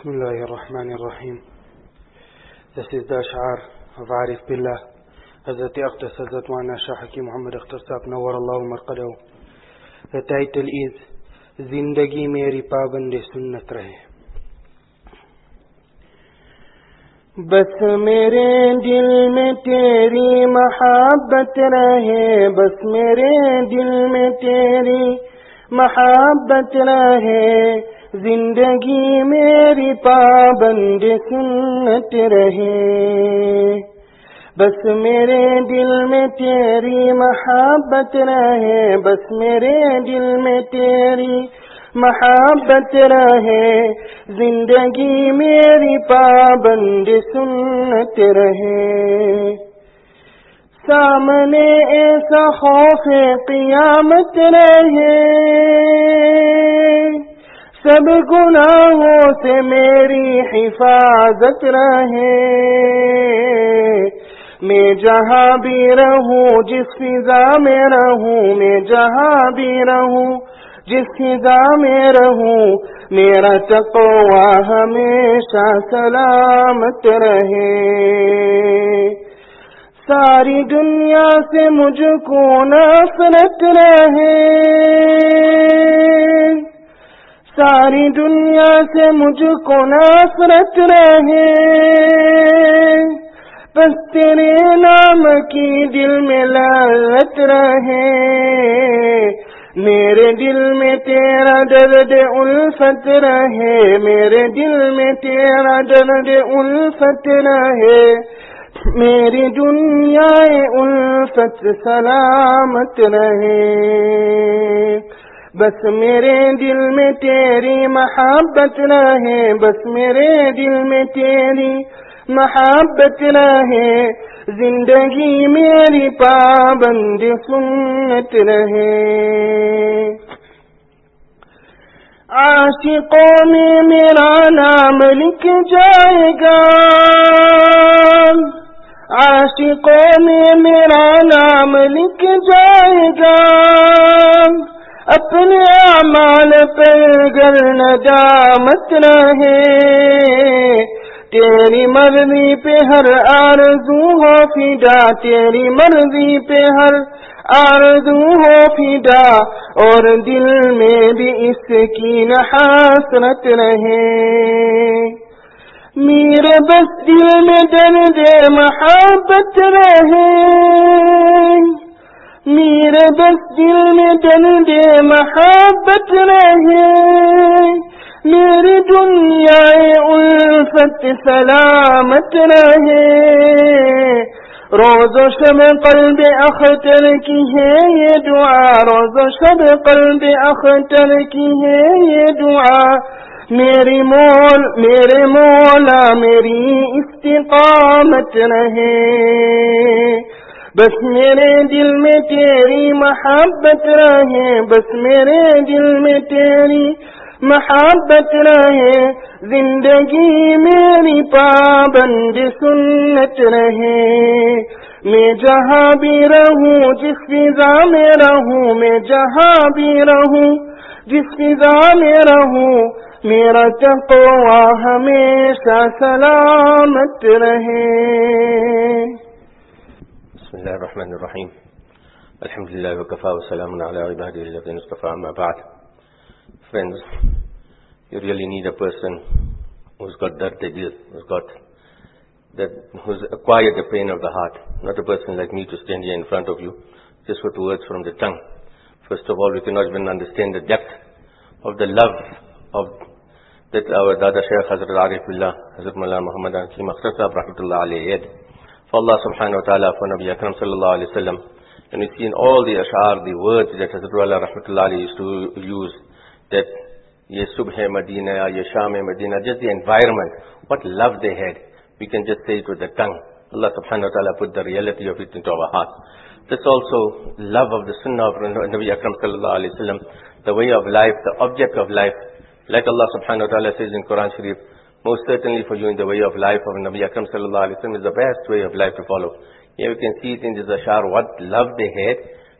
Bismillahir Rahmanir Rahim. This is the Ash'ar of Arif Billah. Hazrat Akhtar Hazrat Wana Shah Hakim Muhammad Akhtar Sahab Nawar Allahu Marqadahu. The title is Zindagi Meri Paband Sunnat Rahe. بس میرے دل میں تیری محبت رہے، بس میرے دل میں تیری محبت رہے، زندگی میری پابند سنت رہے، بس میرے دل میں تیری محبت رہے، بس میرے دل میں تیری محبت رہے، زندگی میری پابند سنت رہے، سامنے ایسا خوف قیامت رہے، سب گناہوں سے میری حفاظت رہے، میں جہاں بھی رہوں جس فضا میں رہوں، میں جہاں بھی رہوں جس فضا میں رہوں، میرا تقوی ہمیشہ سلامت رہے، ساری دنیا سے مجھ کو نفرت رہے، ساری دنیا سے مجھ کو نفرت رہے، بس تیرے نام کی دل میں لذت رہے، میرے دل میں تیرا درد الفت رہے، میرے دل میں تیرا درد الفت رہے، میری دنیا الفت سلامت رہے، بس میرے دل میں تیری محبت رہے، بس میرے دل میں تیری محبت رہے، زندگی میری پابند سنت رہے، عاشقوں میں میرا نام لکھ جائے گا، عاشقوں میں میرا نام لکھ جائے گا، اپنے اعمال پر گر ندامت رہے، تیری مرضی پہ ہر آرزو ہو فدا، تیری مرضی پہ ہر آرزو ہو فدا، اور دل میں بھی اس کی حسرت رہے، میرے بس دل میں درد محبت رہے، میرے بس دل میں درد محبت رہے، میری دنیا الفت سلامت رہے، روز و شب قلب اختر کی ہے یہ دعا، روز و شب قلب اختر کی ہے یہ دعا، میرے مولا میری استقامت رہے، بس میرے دل میں تیری محبت رہے، بس میرے دل میں تیری محبت رہے، زندگی میری پابند سنت رہے، میں جہاں بھی رہوں جس فضا میں رہوں، میں جہاں بھی رہوں جس فضا میں رہوں، میرا تقوی ہمیشہ سلامت رہے۔ بسم اللہ الرحمن الرحیم، الحمدللہ وکفا وسلام علی عبادہ الذین اصطفیٰ، اما بعد۔ Friends, you really need a person who's got dard dil, who's acquired the pain of the heart, not a person like me to stand here in front of you just with words from the tongue. First of all, we cannot even understand the depth of the love of that our Dada Shaykh Hazrat Arif Billah, Hazrat Mullah Muhammad Hakim Akhtar Sahab Rahmatullah alayhi had for Allah subhanahu wa ta'ala, for Nabi Akram sallallahu alayhi wa sallam. And we see in all the ash'ar, the words that Hazrat Allah Rahmatullah alayhi used to use, that ye subh Medina, ye sham Medina, just the environment, what love they had. We can just say it with the tongue. Allah subhanahu wa ta'ala put the reality of it into our hearts. That's also love of the sunnah of Nabi Akram sallallahu alayhi wa sallam, the way of life, the object of life. Like Allah subhanahu wa ta'ala says in Quran Sharif, most certainly for you in the way of life of Nabi Akram sallallahu alayhi wa sallam is the best way of life to follow. Here we can see it in this ashar, what love they had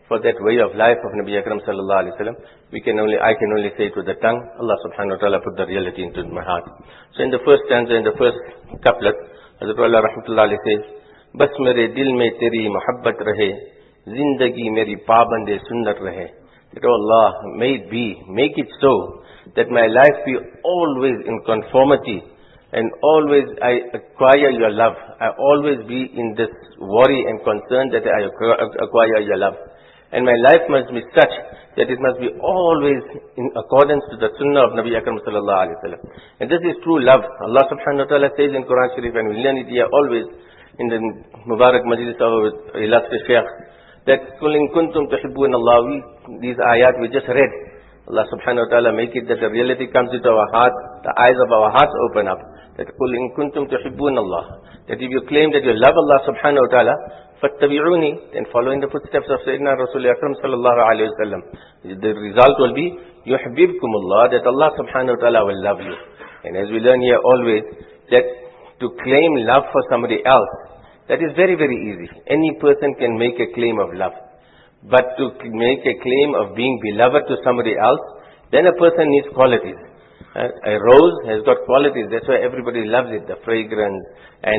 for that way of life of Nabi Akram sallallahu alaihi wasallam, I can only say it with the tongue. Allah subhanahu wa ta'ala put the reality into my heart. So in the first stanza, in the first couplet, Hazrat Allah rahmatullah alayhi says, Bas mere dil mein teri muhabbat rahe, zindagi meri pabande sunnat rahe. That, oh Allah, may it be, make it so, that my life be always in conformity, and always I acquire your love. I always be in this worry and concern that I acquire your love. And my life must be such that it must be always in accordance to the sunnah of Nabi Akram sallallahu alaihi wasallam. And this is true love. Allah subhanahu wa ta'ala says in Quran Sharif, and we learn it here always in the Mubarak Majlis of illustrious Shaykh, that قُلْ إِن كُنْتُمْ تُحِبُّونَ اللَّهَ, these ayat we just read. Allah subhanahu wa ta'ala make it that the reality comes into our heart, the eyes of our hearts open up. That قُلْ إِن كُنْتُمْ تُحِبُّونَ اللَّهَ, that if you claim that you love Allah subhanahu wa ta'ala, فَاتَّبِعُونِي, then follow in the footsteps of Sayyidina Rasul Akram sallallahu alayhi wa sallam. The result will be, يُحْبِبْكُمُ اللَّهِ, that Allah subhanahu wa ta'ala will love you. And as we learn here always, that to claim love for somebody else, that is very, very easy. Any person can make a claim of love. But to make a claim of being beloved to somebody else, then a person needs qualities. A rose has got qualities, that's why everybody loves it, the fragrance and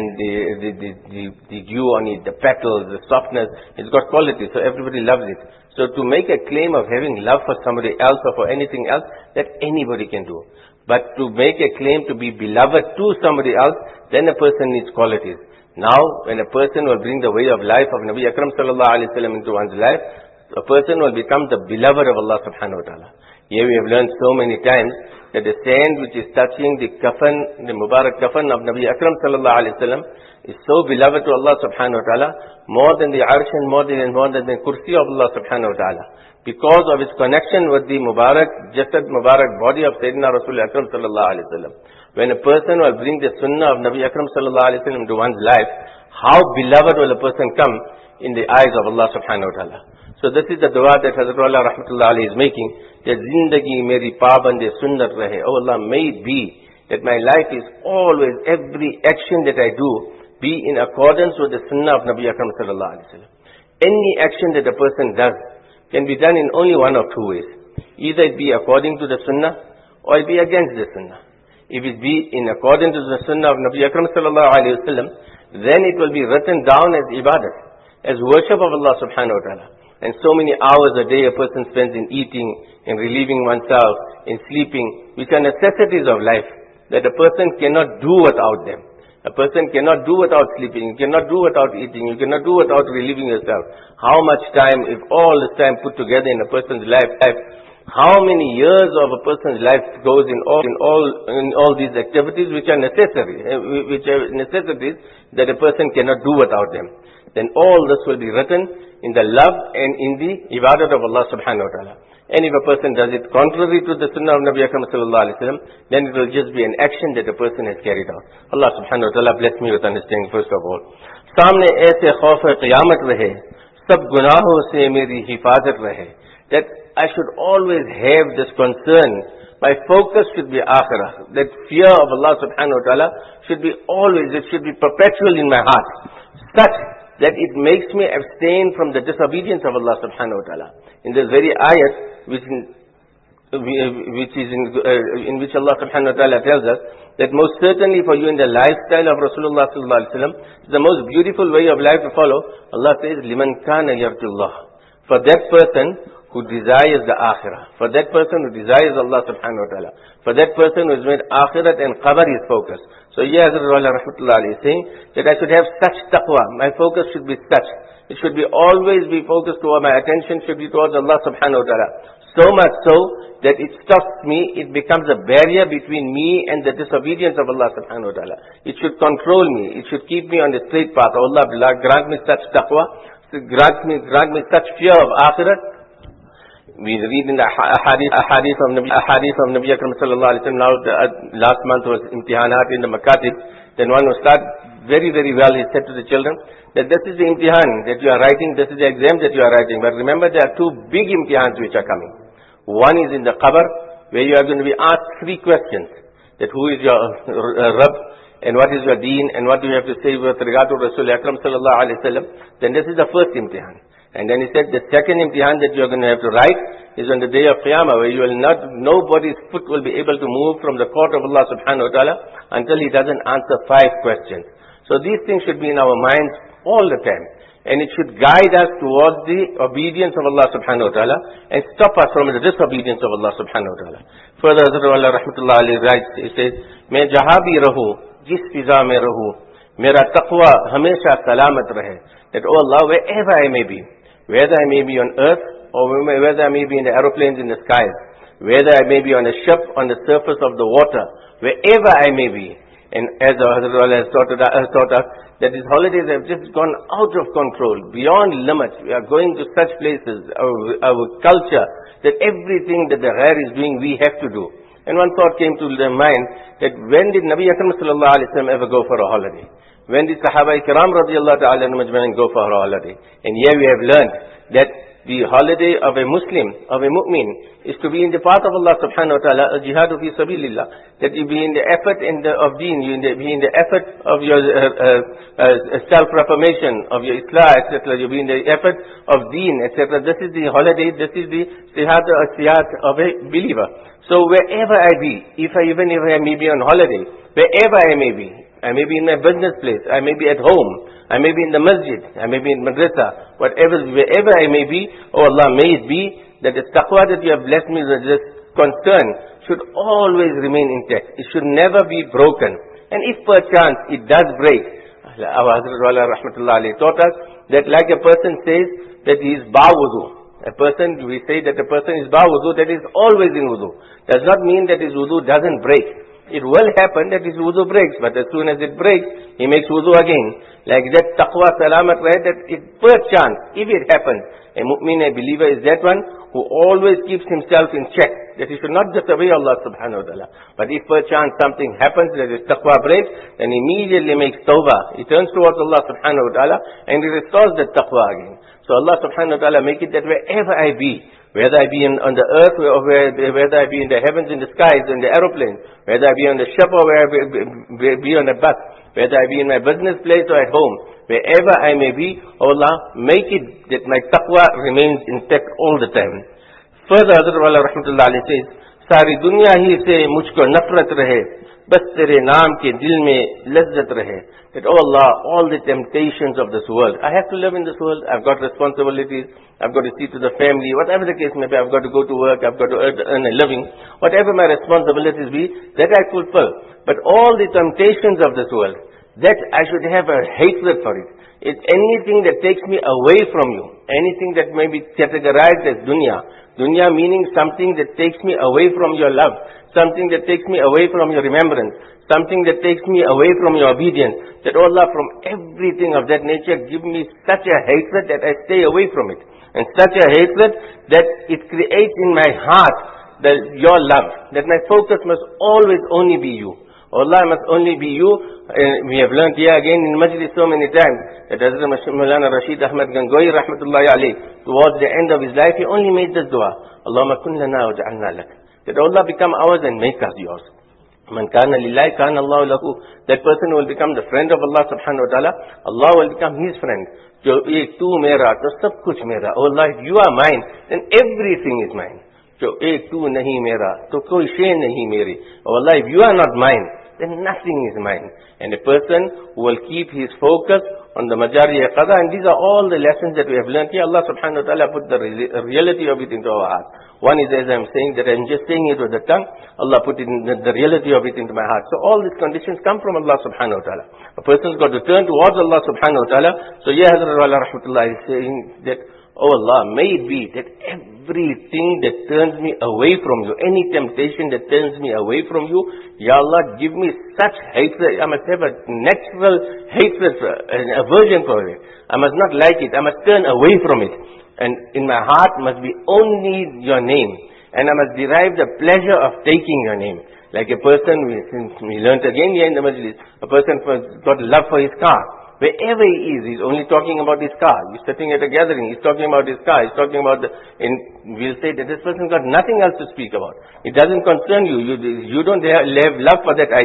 the dew on it, the petals, the softness, it's got qualities, so everybody loves it. So to make a claim of having love for somebody else or for anything else, that anybody can do. But to make a claim to be beloved to somebody else, then a person needs qualities. Now, when a person will bring the way of life of Nabi Akram sallallahu alaihi wasallam into one's life, a person will become the beloved of Allah subhanahu wa ta'ala. Here we have learned so many times that the sand which is touching the kafan, the Mubarak kafan of Nabi Akram sallallahu alaihi wasallam is so beloved to Allah subhanahu wa ta'ala, more than the arsh and more than the kursi of Allah subhanahu wa ta'ala. Because of its connection with the Mubarak, Jasad Mubarak body of Sayyidina Rasul Akram sallallahu alaihi wasallam. When a person will bring the sunnah of Nabi Akram sallallahu alaihi wasallam into one's life, how beloved will a person come in the eyes of Allah subhanahu wa ta'ala. So this is the dua that Hazrat Allah rahmatullah alayhi is making, that zindagi meri pabande sunnat rahe. Oh Allah, may it be that my life is always, every action that I do, be in accordance with the sunnah of Nabi Akram sallallahu alaihi wasallam. Any action that a person does can be done in only one of two ways. Either it be according to the sunnah, or it be against the sunnah. If it be in accordance to the sunnah of Nabi Akram sallallahu alaihi wasallam, then it will be written down as ibadat, as worship of Allah subhanahu wa ta'ala. And so many hours a day a person spends in eating, in relieving oneself, in sleeping, which are necessities of life, that a person cannot do without them. A person cannot do without sleeping, you cannot do without eating, you cannot do without relieving yourself. How much time, if all this time put together in a person's life, how many years of a person's life goes in all these activities which are necessary, which are necessities that a person cannot do without them. Then all this will be written in the love and in the ibadat of Allah subhanahu wa ta'ala. And if a person does it contrary to the sunnah of Nabi Akram sallallahu alaihi wasallam, then it will just be an action that a person has carried out. Allah subhanahu wa ta'ala bless me with understanding first of all. Samne aise khauf qiyamat rahe, sab gunahon se meri hifazat rahe. That I should always have this concern. My focus should be akhirah. That fear of Allah subhanahu wa ta'ala should be always, it should be perpetual in my heart. Such that it makes me abstain from the disobedience of Allah subhanahu wa ta'ala. In this very ayat, in which Allah subhanahu wa ta'ala tells us, that most certainly for you in the lifestyle of Rasulullah sallallahu alaihi wasallam, the most beautiful way of life to follow, Allah says, liman kana yarjullah. For that person who desires the akhirah, for that person who desires Allah subhanahu wa ta'ala, for that person who has made akhirat and qabr his focus. So here Hazrat Allah rahmatullah alayhi is saying that I should have such taqwa, my focus should be such. It should be always be focused toward, my attention should be towards Allah subhanahu wa ta'ala. So much so that it stops me, it becomes a barrier between me and the disobedience of Allah subhanahu wa ta'ala. It should control me, it should keep me on the straight path. Oh Allah, grant me such taqwa, grant me such fear of akhirat. We read in the hadith of Nabi Akram sallallahu alaihi wasallam. Now, last month was imtihanat in the makatib. Then one will start very, very well. He said to the children that this is the imtihan that you are writing, this is the exam that you are writing. But remember, there are two big imtihans which are coming. One is in the qabr, where you are going to be asked 3 questions. That who is your Rabb, and what is your deen, and what do you have to say with regard to Rasul Akram sallallahu alaihi wasallam. Then this is the first imtihan. And then he said the second imtihan that you are going to have to write is on the day of Qiyamah, where you will not, nobody's foot will be able to move from the court of Allah subhanahu wa ta'ala until he doesn't answer 5 questions. So these things should be in our minds all the time. And it should guide us towards the obedience of Allah subhanahu wa ta'ala and stop us from the disobedience of Allah subhanahu wa ta'ala. Further, Hazrat Allah rahmatullah alayhi writes, he says, मैं जहाँ भी रहूँ, जिस फिजा में रहूँ, मेरा तक़वा हमेशा सलामत रहे. That, oh Allah, wherever I may be, whether I may be on earth or whether I may be in the aeroplanes in the skies, whether I may be on a ship on the surface of the water, wherever I may be. And as Hazrat Allah has taught us, that these holidays have just gone out of control, beyond limits. We are going to such places, our culture, that everything that the ghair is doing, we have to do. And one thought came to their mind, that when did Nabi Akram sallallahu alaihi wasallam ever go for a holiday? When did Sahaba Kiram radiyallahu ta'ala anhum go for a holiday? And here we have learned that the holiday of a Muslim, of a mu'min, is to be in the path of Allah subhanahu wa ta'ala, jihadu fi sabilillah. That you be in the effort of deen, you be in the effort of your self-reformation, of your islah, etc. You be in the effort of deen, etc. This is the holiday, this is the siyat of a believer. So wherever I be, even if I may be on holiday, wherever I may be in my business place, I may be at home, I may be in the masjid, I may be in madrasa, wherever I may be, oh Allah, may it be that the taqwa that you have blessed me with this concern should always remain intact. It should never be broken. And if perchance it does break, our Hazrat Wala Rahmatullah alayhi taught us that like a person says that he is ba wudu. We say that a person is ba wudu, that is always in wudu. Does not mean that his wudu doesn't break. It will happen that his wudu breaks, but as soon as it breaks, he makes wudu again. Like that taqwa salamat right, that it perchance, if it happens, a mu'min, a believer is that one who always keeps himself in check, that he should not disobey Allah subhanahu wa ta'ala. But if perchance something happens that his taqwa breaks, then immediately makes tawbah. He turns towards Allah subhanahu wa ta'ala and he restores the taqwa again. So Allah subhanahu wa ta'ala make it that wherever I be, whether I be on the earth or whether I be in the heavens, in the skies, in the aeroplane, whether I be on the ship or whether I be on a bus, whether I be in my business place or at home, wherever I may be, oh Allah, make it that my taqwa remains intact all the time. Further, Hazrat Allah rahmatullah alayhi says, सारी दुनिया ही से मुझको नफरत रहे, बस तेरे नाम के दिल में लज्जत रहे. That, oh Allah, all the temptations of this world, I have to live in this world, I've got responsibilities, I've got to see to the family, whatever the case may be, I've got to go to work, I've got to earn a living, whatever my responsibilities be, that I fulfill. But all the temptations of this world, that I should have a hatred for it. It's anything that takes me away from you, anything that may be categorized as dunya. Dunya meaning something that takes me away from your love, something that takes me away from your remembrance, something that takes me away from your obedience. That, oh Allah, from everything of that nature, give me such a hatred that I stay away from it. And such a hatred that it creates in my heart your love, that my focus must always only be you. Oh Allah, must only be you. We have learned here again in Majlis so many times that Hazrat Maulana Rashid Ahmad Gangohi rahmatullahi alayhi, towards the end of his life, he only made this dua, Allahumma kun lana wa ja'alna lak. That Allah become ours and make us yours. Man kana lillahi kana Allah lahu. That person will become the friend of Allah subhanahu wa ta'ala. Allah will become his friend. Jo ek tu mera, to sab kuch mera. Oh Allah, if you are mine, then everything is mine. Jo ek tu nahi mera, to koi shay nahi meri. Oh Allah, if you are not mine, then nothing is mine. And a person who will keep his focus on the majari qada, and these are all the lessons that we have learned here. Allah subhanahu wa ta'ala put the reality of it into our heart. One is, as I'm saying, that I'm just saying it with the tongue. Allah put the reality of it into my heart. So all these conditions come from Allah subhanahu wa ta'ala. A person's got to turn towards Allah subhanahu wa ta'ala. So here Hazrat Allah rahmatullah is saying that, oh Allah, may it be that everything that turns me away from you, any temptation that turns me away from you, Ya Allah, give me such hatred. I must have a natural hatred, an aversion for it. I must not like it. I must turn away from it. And in my heart must be only your name. And I must derive the pleasure of taking your name. Like a person, we learnt again here in the Majlis, a person got love for his car. Wherever he is, he's only talking about his car. He's sitting at a gathering, he's talking about his car, he's talking about we'll say that this person got nothing else to speak about. It doesn't concern you. You don't have love for that item.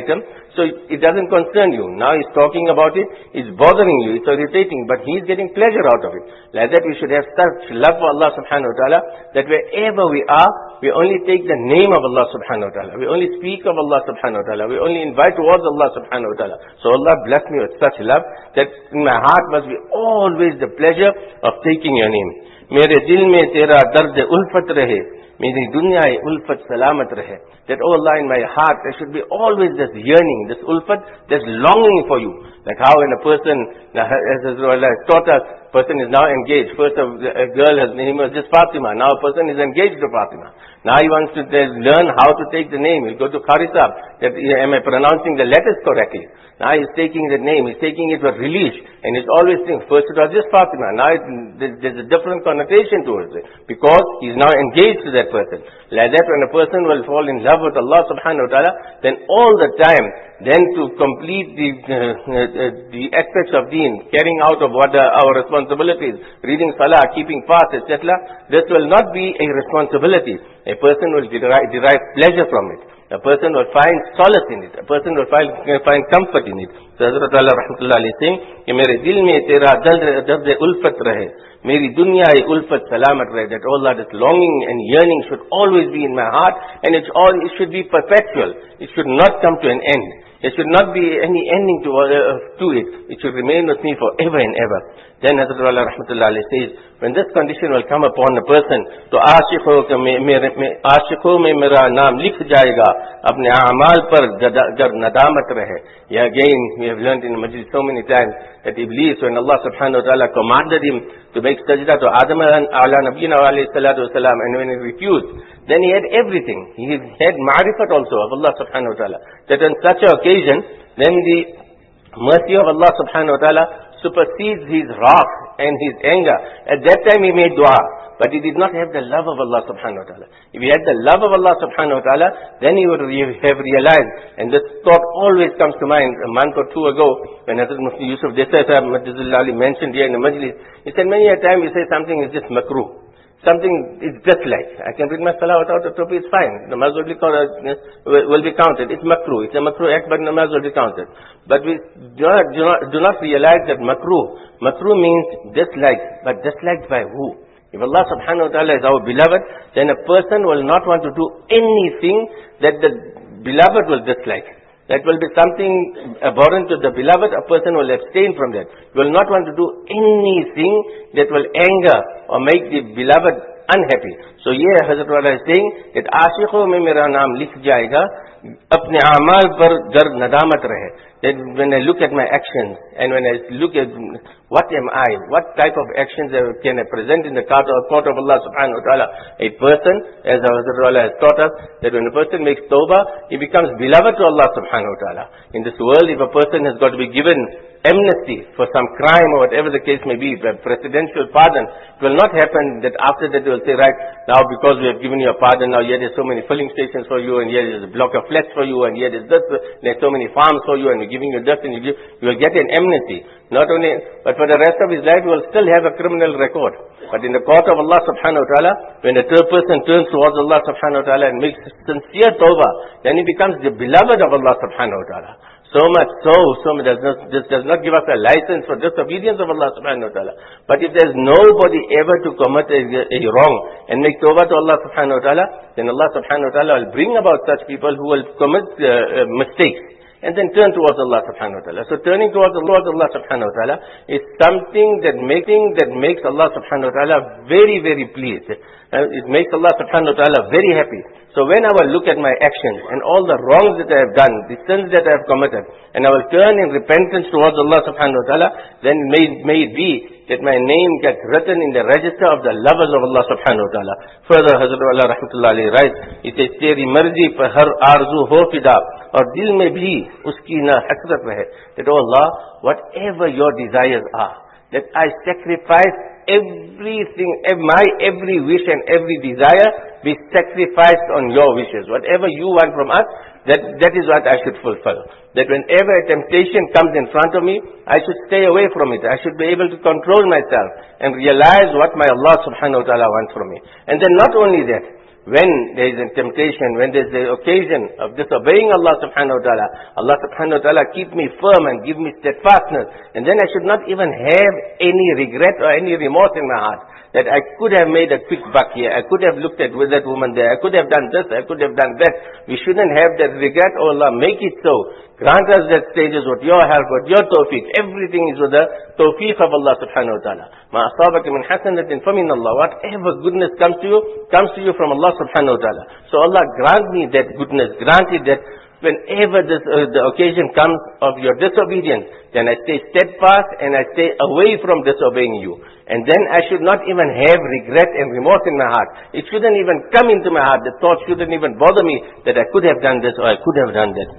So it doesn't concern you. Now he's talking about it, it's bothering you, it's irritating, but he's getting pleasure out of it. Like that we should have such love for Allah subhanahu wa ta'ala, that wherever we are, we only take the name of Allah subhanahu wa ta'ala. We only speak of Allah subhanahu wa ta'ala. We only invite towards Allah subhanahu wa ta'ala. So Allah bless me with such love, that in my heart must be always the pleasure of taking your name. मेरे दिल में तेरा दर्द उल्फत रहे, मेरी दुनिया उल्फत सलामत रहे. That, oh Allah, in my heart there should be always this yearning, this ulfat, this longing for you. Like how when a person, as Allah has taught us, person is now engaged. First a girl, her name was just Fatima. Now a person is engaged to Fatima. Now he wants to learn how to take the name. He'll go to Qarisab. Am I pronouncing the letters correctly? Now he's taking the name. He's taking it with relish. And he's always thinking, first it was just Fatima. Now there's a different connotation towards it. Because he's now engaged to that person. Like that, when a person will fall in love with Allah subhanahu wa ta'ala, then all the time, then to complete the aspects of deen, carrying out of what our responsibilities, reading salah, keeping fast, etc., this will not be a responsibility. A person will derive pleasure from it. A person will find solace in it. A person will find comfort in it. So Hazrat Allah rahmatullah alayhi saying, कि मेरे दिल में तेरा दर्द उल्फत रहे, मेरी दुनिया उल्फत सलामत रहे. That Allah, this longing and yearning should always be in my heart, and it should be perpetual. It should not come to an end. There should not be any ending to it. It should remain with me forever and ever. Then Hazrat Allah rahmatullah alayhi says, when this condition will come upon a person, तो आशिकों में मेरा नाम लिख जाएगा, अपने आमाल पर जब नदामत रहे. Yeah, again, we have learned in Majlis so many times that Iblis, when Allah subhanahu wa ta'ala commanded him to make sajda to Adam ala nabiyina alayhi salatu wasalam, and when he refused, then he had everything. He had ma'rifat also of Allah subhanahu wa ta'ala. That on such an occasion, then the mercy of Allah subhanahu wa ta'ala supersedes his wrath and his anger. At that time he made dua, but he did not have the love of Allah subhanahu wa ta'ala. If he had the love of Allah subhanahu wa ta'ala, then he would have realized, and this thought always comes to mind. A month or two ago, when Hazrat Mufti Yusuf Desai Sahib mentioned here in the Majlis, he said many a time we say something is just makruh. Something is just like, I can read my salah without a topi, it's fine. Namaz will be counted. It's makruh. It's a makruh act, but namaz will be counted. But we do not realize that makruh means disliked, but disliked by who? If Allah subhanahu wa ta'ala is our beloved, then a person will not want to do anything that the beloved will dislike. That will be something abhorrent to the beloved, a person will abstain from that. He will not want to do anything that will anger or make the beloved unhappy. So here Hazrat Wala is saying that आशिकों में मेरा नाम लिख जाएगा, अपने आमाल पर गर्द नदामत रहे. That when I look at my actions, and when I look at what am I, what type of actions can I present in the court of Allah subhanahu wa ta'ala. A person, as Hazrat Wala has taught us, that when a person makes tawbah, he becomes beloved to Allah subhanahu wa ta'ala. In this world, if a person has got to be given amnesty for some crime or whatever the case may be, presidential pardon, it will not happen that after that they will say, right, now because we have given you a pardon, now here there's so many filling stations for you, and here there's a block of flats for you, and here there's this, there's so many farms for you, and we're giving you this, and you will get an amnesty. Not only, but for the rest of his life, he will still have a criminal record. But in the court of Allah subhanahu wa ta'ala, when the third person turns towards Allah subhanahu wa ta'ala and makes sincere tawbah, then he becomes the beloved of Allah subhanahu wa ta'ala. So much this does not give us a license for disobedience of Allah subhanahu wa ta'ala. But if there's nobody ever to commit a wrong and make tawbah to Allah subhanahu wa ta'ala, then Allah subhanahu wa ta'ala will bring about such people who will commit mistakes and then turn towards Allah subhanahu wa ta'ala. So turning towards Allah subhanahu wa ta'ala is something that makes Allah subhanahu wa ta'ala very, very pleased. It makes Allah subhanahu wa ta'ala very happy. So when I will look at my actions and all the wrongs that I have done, the sins that I have committed, and I will turn in repentance towards Allah subhanahu wa ta'ala, then may it be that my name gets written in the register of the lovers of Allah subhanahu wa ta'ala. Further, Hazrat Allah rahmatullah alayhi writes, he says, Teri marzi par har arzu ho fida, aur dil mein bhi uski na hasrat rahe. That, oh Allah, whatever your desires are, that I sacrifice everything, my every wish and every desire be sacrificed on your wishes. Whatever you want from us, that is what I should fulfill. That whenever a temptation comes in front of me, I should stay away from it. I should be able to control myself and realize what my Allah subhanahu wa ta'ala wants from me. And then not only that, when there is a temptation, when there is the occasion of disobeying Allah subhanahu wa ta'ala, Allah subhanahu wa ta'ala keep me firm and give me steadfastness. And then I should not even have any regret or any remorse in my heart. That I could have made a quick buck here. I could have looked at with that woman there. I could have done this. I could have done that. We shouldn't have that regret. Oh Allah, make it so. Grant us that stages with your help, with your tawfiq. Everything is with the tawfiq of Allah subhanahu wa ta'ala. Ma asabaka min hasanatin famin Allah. Whatever goodness comes to you from Allah subhanahu wa ta'ala. So Allah grant me that goodness. Grant it that whenever the occasion comes of your disobedience, then I stay steadfast and I stay away from disobeying you. And then I should not even have regret and remorse in my heart. It shouldn't even come into my heart. The thought shouldn't even bother me that I could have done this or I could have done that.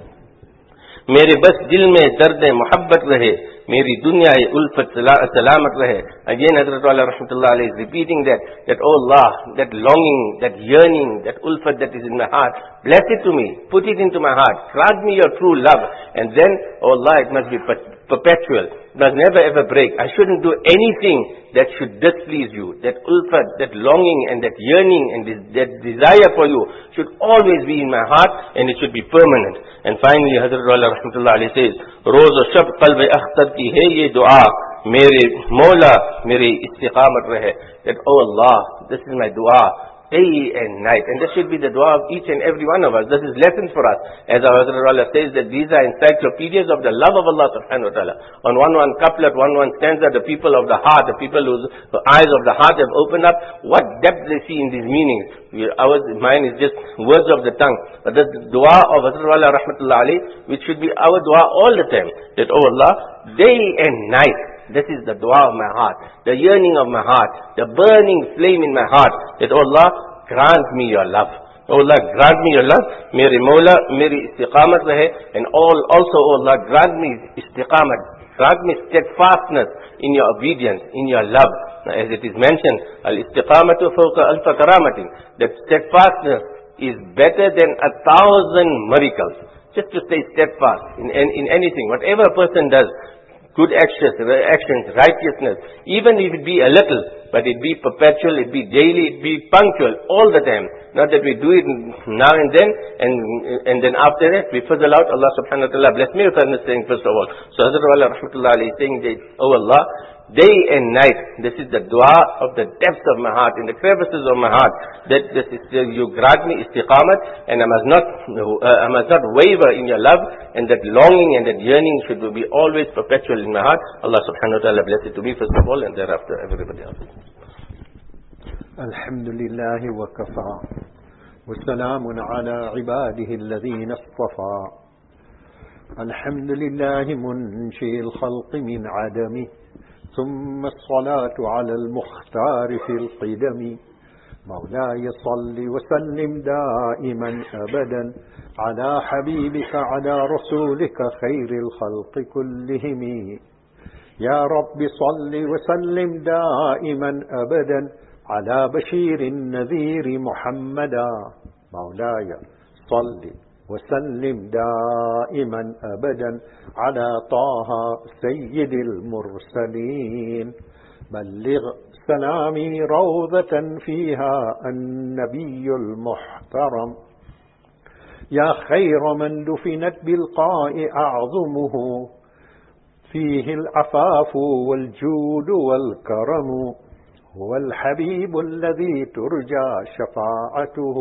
मेरे बस दिल में दर्द मोहब्बत रहे, मेरी दुनिया उल्फत सलामत रहे. Again, Hazrat Wala Rahmatullah Alayhi is repeating that oh Allah, that longing, that yearning, that ulfat that is in my heart, bless it to me, put it into my heart, grant me your true love, and then, oh Allah, it must be perpetual. It must never ever break. I shouldn't do anything that should displease you. That ulfat, that longing and that yearning and that desire for you should always be in my heart, and it should be permanent. And finally, Hazrat Wala Rahmatullah Alayhi says, Roz o shab qalb akhtar ki hai ye dua, mere Mawla, mere istiqamat rahe. That, oh Allah, this is my dua, day and night. And this should be the dua of each and every one of us. This is lessons for us. As our Hazrat Allah says that these are encyclopedias of the love of Allah subhanahu wa ta'ala. On one couplet, one stanza, the people of the heart, the people whose eyes of the heart have opened up, what depth they see in these meanings. Mine is just words of the tongue. But the dua of Hazrat Allah rahmatullah alayhi, which should be our dua all the time. That, oh Allah, day and night, this is the dua of my heart, the yearning of my heart, the burning flame in my heart. That, oh Allah, grant me your love. Oh Allah, grant me your love. Mere Mawla, mere istiqamat rahe. And also, oh Allah, grant me istiqamat. Grant me steadfastness in your obedience, in your love. As it is mentioned, al-istiqamatu fawqa alfa karamatin. That steadfastness is better than 1,000 miracles. Just to stay steadfast in anything. Whatever a person does, good actions, righteousness, even if it be a little, but it be perpetual, it be daily, it be punctual, all the time. Not that we do it now and then, and then after that we fizzle out. Allah subhanahu wa ta'ala bless me with understanding first of all. So Hazrat Allah rahmatullah alayhi is saying that, oh Allah, day and night, this is the dua of the depths of my heart, in the crevices of my heart, that this is, you grant me istiqamat, and I must not waver in your love, and that longing and that yearning should be always perpetual in my heart. Allah subhanahu wa ta'ala bless it to me first of all, and thereafter everybody else. Alhamdulillah wa kafa, wa salamun ala ibadihi alladhina istafa. Alhamdulillah munshi al-khalqi min adami. ثم الصلاة على المختار في القدم. مولاي صل وسلم دائما أبدا على حبيبك على رسولك خير الخلق كلهم. يا رب صل وسلم دائما أبدا على بشير النذير محمدا. مولاي صل وسلم دائما أبدا على طه سيد المرسلين. بلغ سلامي روضة فيها النبي المحترم. يا خير من دفنت بالقاء أعظمه، فيه العفاف والجود والكرم. هو الحبيب الذي ترجى شفاعته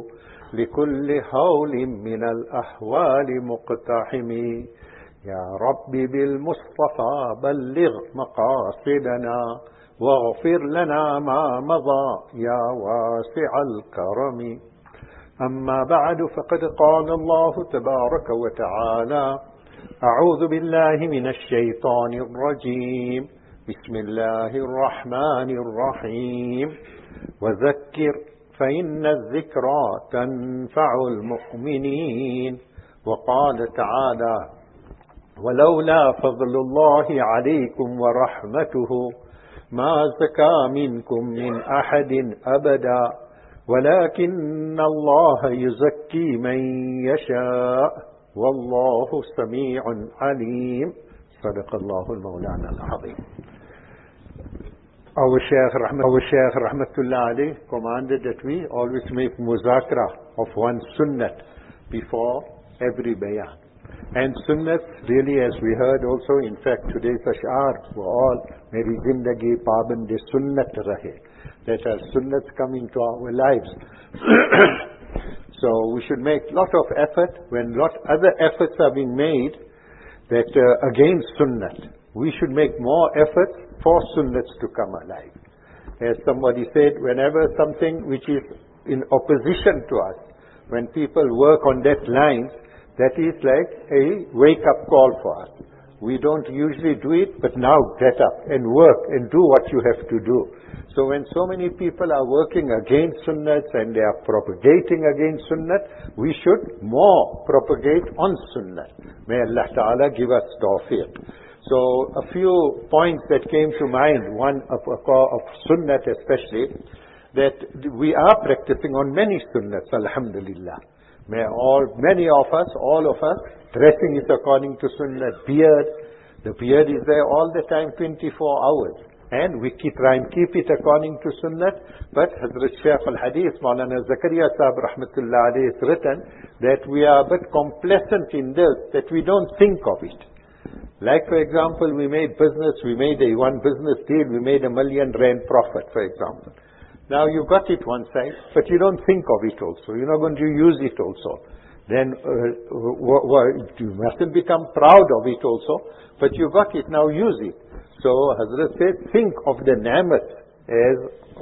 لكل هول من الأحوال مقتحم. يا رب بالمصطفى بلغ مقاصدنا، واغفر لنا ما مضى يا واسع الكرم. أما بعد، فقد قال الله تبارك وتعالى: أعوذ بالله من الشيطان الرجيم، بسم الله الرحمن الرحيم. وذكر فإن الذكرى تنفع المؤمنين. وقال تعالى: ولولا فضل الله عليكم ورحمته ما زكى منكم من أحد أبدا ولكن الله يزكي من يشاء والله سميع عليم. صدق الله المولانا العظيم. Our Shaykh Rahmatullah alayh commanded that we always make muzakra of one sunnat before every bayan. And sunnat really, as we heard also, in fact today's ash'ar were all meri zindagi paband sunnat rahe, that as sunnats come into our lives. So we should make lot of effort when other efforts are being made that against sunnat. We should make more efforts for sunnats to come alive. As somebody said, whenever something which is in opposition to us, when people work on that line, that is like a wake-up call for us. We don't usually do it, but now get up and work and do what you have to do. So when so many people are working against sunnats and they are propagating against sunnat, we should more propagate on sunnat. May Allah Ta'ala give us tawfiq. So a few points that came to mind, one of sunnat especially, that we are practicing on many sunnats, alhamdulillah. Many of us, all of us, dressing is according to sunnat, the beard is there all the time, 24 hours. And we try and keep it according to sunnat. But Hazrat Shaykh al-Hadith, Maulana Zakaria Sahib Rahmatullah alayhi has written that we are but complacent in this, that we don't think of it. Like for example, we made one business deal, we made R1 million profit, for example. Now you got it one side, but you don't think of it also. You're not going to use it also. Then you mustn't become proud of it also, but you got it, now use it. So Hazrat said, think of the ni'mat, as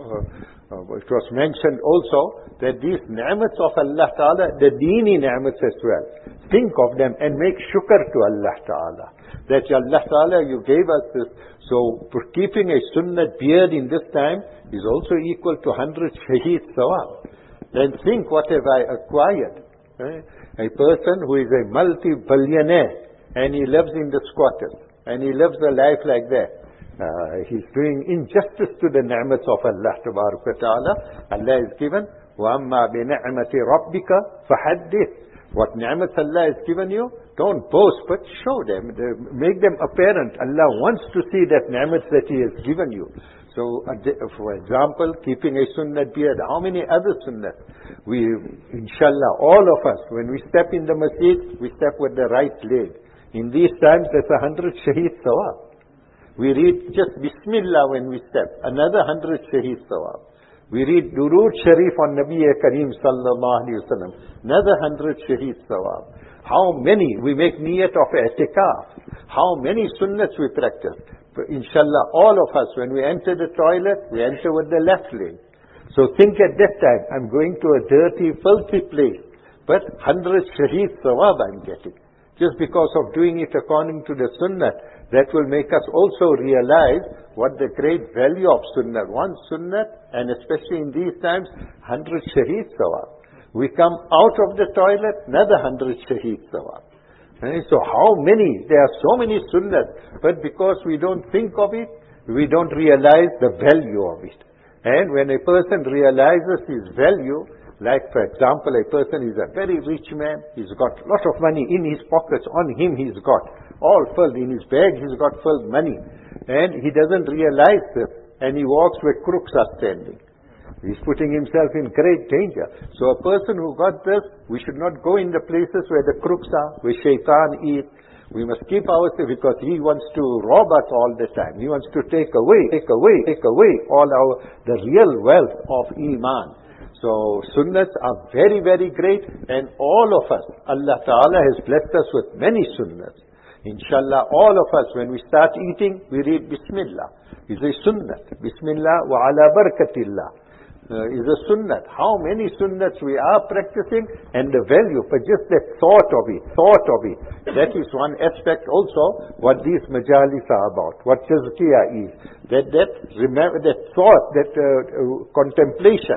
it was mentioned also, that these ni'mats of Allah Ta'ala, the deeni ni'mats as well. Think of them and make shukr to Allah Ta'ala. That Allah Ta'ala, you gave us this. So keeping a sunnat beard in this time is also equal to 100 shaheed sawab. Then think, what have I acquired? A person who is a multi-billionaire and he lives in the squatters and he lives a life like that. He's doing injustice to the ni'mats of Allah Ta'ala. Allah has given, وَأَمَّا بِنِعْمَةِ رَبِّكَ فَحَدِّثْ. What ni'mats Allah has given you, don't boast, but show them, make them apparent. Allah wants to see that ni'mats that He has given you. So, for example, keeping a sunnat beard, how many other sunnat? We, inshallah, all of us, when we step in the masjid, we step with the right leg. In these times, that's 100 shaheed sawab. We read just Bismillah when we step, another 100 shaheed sawab. We read Durood Sharif on Nabi Kareem Sallallahu Alaihi Wasallam, another 100 shaheed sawab. How many? We make niyat of i'tikaf. How many sunnats we practice? Inshallah, all of us, when we enter the toilet, we enter with the left leg. So think at that time, I'm going to a dirty, filthy place, but 100 shaheed sawab I'm getting. Just because of doing it according to the sunnah, that will make us also realize what the great value of sunnah. One sunnah, and especially in these times, 100 shaheed sawab. We come out of the toilet, another 100 shaheed sawab. So how many? There are so many sunnahs, but because we don't think of it, we don't realize the value of it. And when a person realizes his value, like for example, a person is a very rich man, he's got a lot of money in his pockets, on him he's got all filled, in his bag he's got filled money, and he doesn't realize this, and he walks where crooks are standing. He's putting himself in great danger. So a person who got this, we should not go in the places where the crooks are, where shaitan is. We must keep ourselves, because he wants to rob us all the time. He wants to take away all the real wealth of Iman. So sunnats are very, very great, and all of us, Allah Ta'ala has blessed us with many sunnats. Inshallah, all of us, when we start eating, we read Bismillah. It's a sunnat. Bismillah wa ala barakatillah. Is a sunnat. How many sunnats we are practicing, and the value, but just that thought of it. That is one aspect also, what these majalis are about, what tazkiyah is. That thought, that contemplation,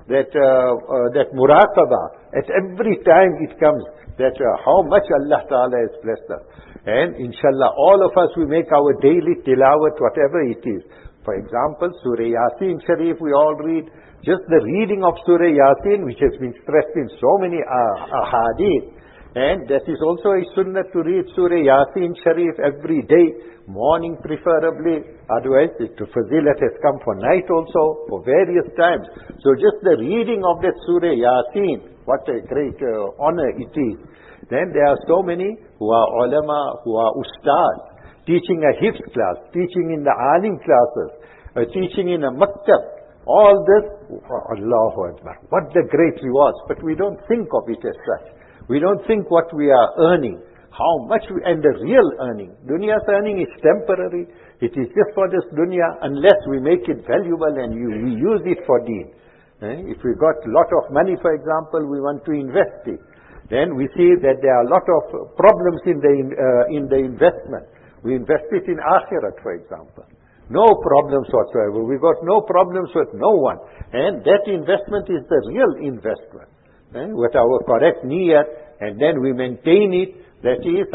that muraqabah, at every time it comes, that how much Allah Ta'ala has blessed us. And inshallah, all of us, we make our daily tilawat, whatever it is. For example, Surah Yasin Sharif, we all read. Just the reading of Surah Yasin, which has been stressed in so many ahadith, And that is also a sunnah to read Surah Yasin Sharif every day, morning preferably. Otherwise, the fazilat has come for night also, for various times. So just the reading of that Surah Yasin, what a great honor it is. Then there are so many who are ulama, who are ustads, teaching a hifz class, teaching in the alim classes, teaching in a maktab. All this, Allahu Akbar, what the great rewards. But we don't think of it as such. We don't think what we are earning, how much, and the real earning. Dunya's earning is temporary. It is just for this dunya, unless we make it valuable and we use it for deen. If we got a lot of money, for example, we want to invest it. Then we see that there are a lot of problems in the investment. We invest it in akhirat, for example. No problems whatsoever. We got no problems with no one. And that investment is the real investment. With our correct niyat, and then we maintain it. That is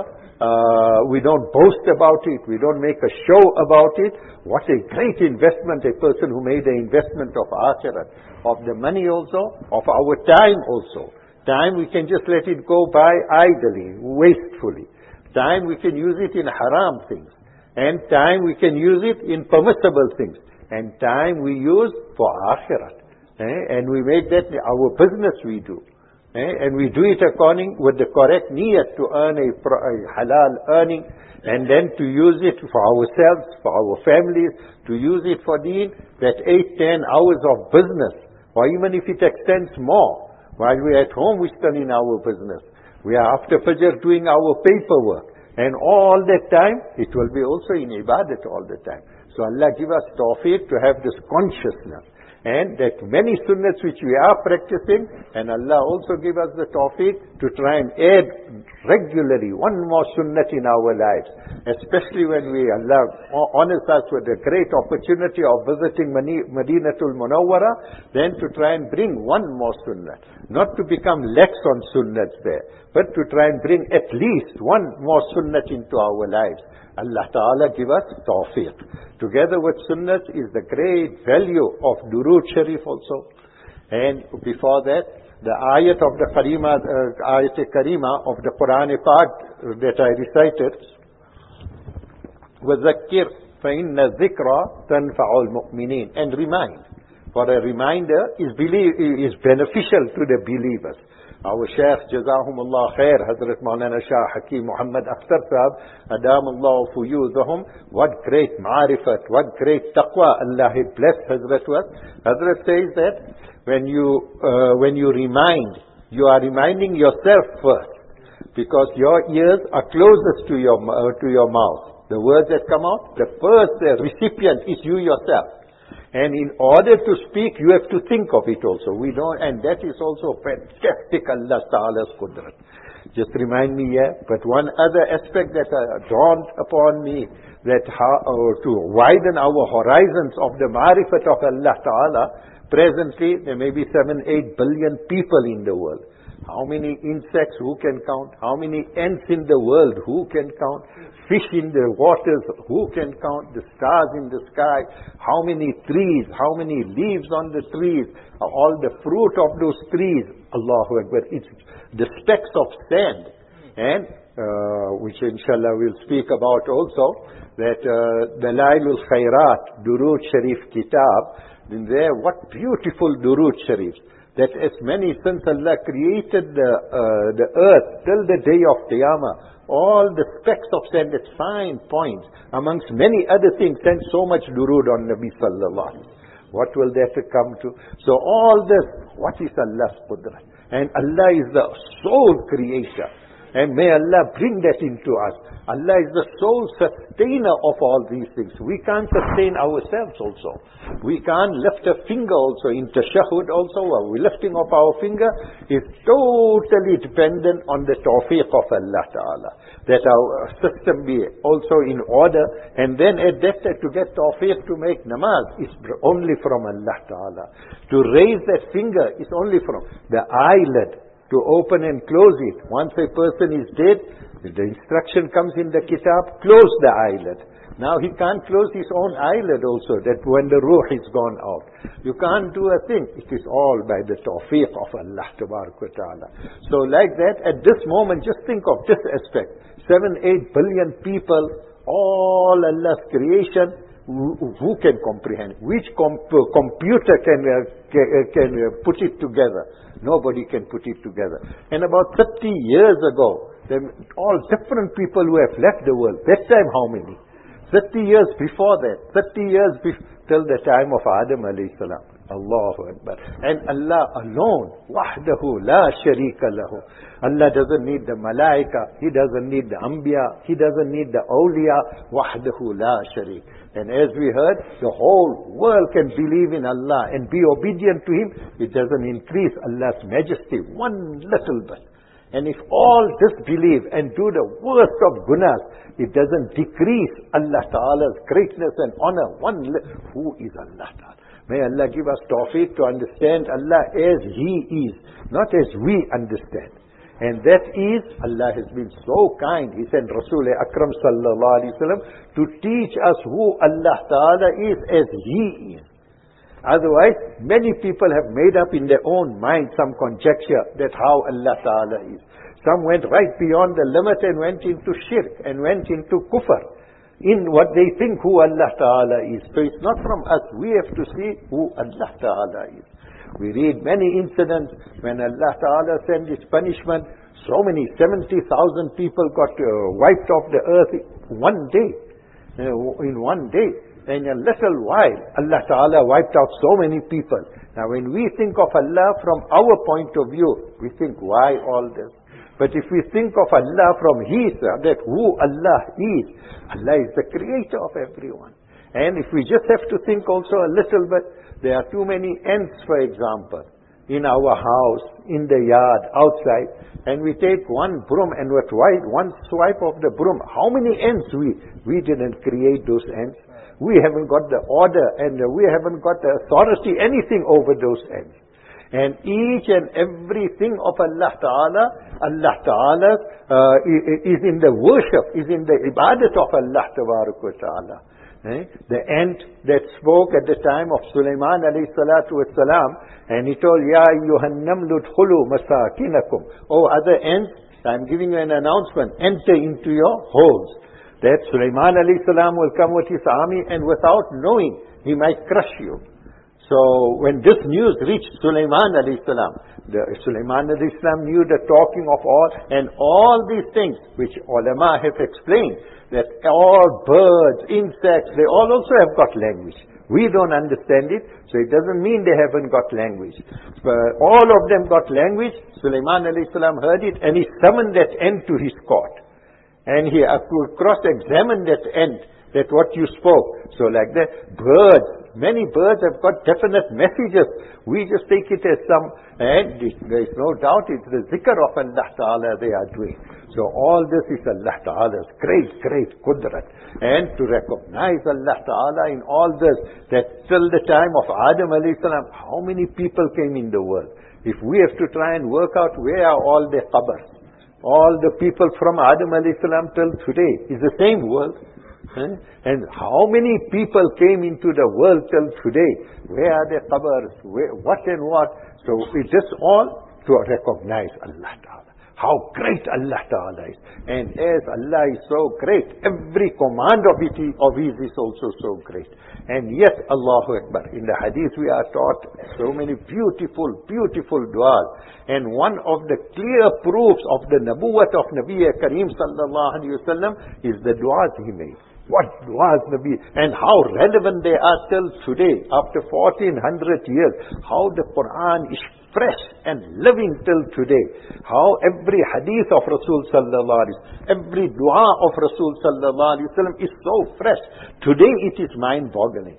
we don't boast about it, we don't make a show about it. What a great investment, a person who made an investment of akhirat, of the money also, of our time also. Time we can just let it go by idly, wastefully. Time we can use it in haram things. And time we can use it in permissible things. And time we use for akhirat. And we make that our business we do. And we do it according with the correct niyat to earn a halal earning, and then to use it for ourselves, for our families, to use it for deen, that 8-10 hours of business, or even if it extends more, while we're at home we're still in our business. We are after Fajr doing our paperwork, and all that time, it will be also in ibadat all the time. So Allah give us tawfiq to have this consciousness. And that many sunnats which we are practicing, and Allah also give us the tawfiq to try and add regularly one more sunnat in our lives. Especially when Allah honors us with a great opportunity of visiting Madinatul Munawwara, then to try and bring one more sunnat. Not to become lax on sunnats there, but to try and bring at least one more sunnat into our lives. Allah Ta'ala give us tawfiq. Together with sunnat is the great value of Durood Sharif also. And before that, the ayat of the Karima of the Quran Pak that I recited, وَذَكِّرْ فَإِنَّ الذِّكْرَ تَنْفَعُ الْمُؤْمِنِينَ. And remind. For a reminder is beneficial to the believers. Our Shaykh, Jazahumullah Khair, Hazrat Maulana Shah Hakim Muhammad Akhtar Sahab, Adamullah Fuyuzahum, what great ma'rifat, what great taqwa Allah had blessed Hazrat with. Hazrat says that when you remind, you are reminding yourself first, because your ears are closest to your mouth. The words that come out, the first recipient is you yourself. And in order to speak, you have to think of it also. We don't, and that is also fantastic Allah Ta'ala's qudrat. Just remind me here, but one other aspect that dawned upon me, that to widen our horizons of the ma'rifat of Allah Ta'ala, presently there may be 7-8 billion people in the world. How many insects, who can count? How many ants in the world, who can count? Fish in the waters, who can count? The stars in the sky, how many trees, how many leaves on the trees, all the fruit of those trees. Allahu Akbar, it's the specks of sand. And which inshallah we'll speak about also, that Dalailul Khairat, Durood Sharif Kitab, in there, what beautiful Durood Sharifs. That as many, since Allah created the earth till the day of Qiyamah, all the specks of sand, that fine points, amongst many other things, send so much durood on Nabi Sallallahu Alaihi Wasallam. What will that come to? So all this, what is Allah's qudrat? And Allah is the sole creator. And may Allah bring that into us. Allah is the sole sustainer of all these things. We can't sustain ourselves also. We can't lift a finger also. In tashahhud also, while we're lifting up our finger, is totally dependent on the tawfiq of Allah Ta'ala. That our system be also in order. And then at that time, to get tawfiq to make namaz is only from Allah Ta'ala. To raise that finger is only from the eyelid. to open and close it. Once a person is dead, the instruction comes in the kitab, close the eyelid. Now he can't close his own eyelid also, that when the ruh is gone out. You can't do a thing. It is all by the tawfiq of Allah Tabarak wa Ta'ala. So like that, at this moment, just think of this aspect. 7-8 billion people, all Allah's creation, who can comprehend? Which computer can put it together? Nobody can put it together. And about 30 years ago, all different people who have left the world. That time how many? 30 years before that, 30 years till the time of Adam alayhi salam. Allahu Akbar. And Allah alone, wahdahu la sharika lahu. Allah doesn't need the malaika, He doesn't need the anbiya, He doesn't need the awliya, wahdahu la sharik. And as we heard, the whole world can believe in Allah and be obedient to Him. It doesn't increase Allah's majesty one little bit. And if all disbelieve and do the worst of gunas, it doesn't decrease Allah Ta'ala's greatness and honor. Who is Allah Ta'ala? May Allah give us tawfiq to understand Allah as He is, not as we understand. And that is, Allah has been so kind. He sent Rasul Akram Sallallahu Alaihi Wasallam to teach us who Allah Ta'ala is as He is. Otherwise, many people have made up in their own mind some conjecture that how Allah Ta'ala is. Some went right beyond the limit and went into shirk and went into kufr in what they think who Allah Ta'ala is. So it's not from us. We have to see who Allah Ta'ala is. We read many incidents when Allah Ta'ala sent His punishment. So many, 70,000 people got wiped off the earth in one day. In one day. In a little while, Allah Ta'ala wiped out so many people. Now when we think of Allah from our point of view, we think, why all this? But if we think of Allah from His, that who Allah is the creator of everyone. And if we just have to think also a little bit, there are too many ants, for example, in our house, in the yard, outside, and we take one broom and with one swipe of the broom, how many ants we didn't create those ants. We haven't got the order and we haven't got the authority, anything over those ends. And each and everything of Allah Ta'ala is in the worship, is in the ibadat of Allah Ta'ala. The ant that spoke at the time of Sulaiman alayhi salatu wassalam, and he told, Ya ayyuhan namlu udkhulu masakinakum. Oh other ants, I'm giving you an announcement, enter into your holes. That Sulaiman alayhi salam will come with his army and without knowing, he might crush you. So when this news reached Sulaiman alayhi salam, Sulaiman alayhi salam knew the talking of all, and all these things which ulama have explained, that all birds, insects, they all also have got language. We don't understand it, so it doesn't mean they haven't got language. But all of them got language. Sulaiman alayhi salam heard it, and he summoned that ant to his court. And he cross-examined that ant, that what you spoke. So like that, birds, many birds have got definite messages. We just take it as some, and there is no doubt it's the zikr of Allah Ta'ala they are doing. So all this is Allah Ta'ala's great qudrat. And to recognize Allah Ta'ala in all this, that till the time of Adam alayhi salam, how many people came in the world? If we have to try and work out where are all the qabrs, all the people from Adam alayhi salam till today is the same world. And how many people came into the world till today? Where are their qabrs? What and what? So it is all to recognize Allah Ta'ala. How great Allah Ta'ala is. And as Allah is so great, every command of His is also so great. And yet, Allahu Akbar, in the hadith we are taught so many beautiful du'as. And one of the clear proofs of the nabuwwat of Nabi Kareem Sallallahu Alaihi Wasallam is the du'as he made. What du'as Nabi, and how relevant they are till today, after 1400 years. How the Quran is fresh and living till today. How every hadith of Rasul Sallallahu Alaihi Wasallam, every dua of Rasul Sallallahu Alaihi Wasallam is so fresh. Today it is mind-boggling.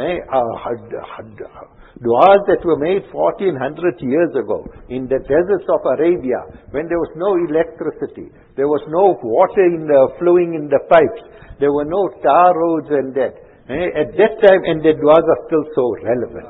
Du'as that were made 1400 years ago in the deserts of Arabia, when there was no electricity, there was no water flowing in the pipes, there were no tar roads and that. At that time, and the du'as are still so relevant.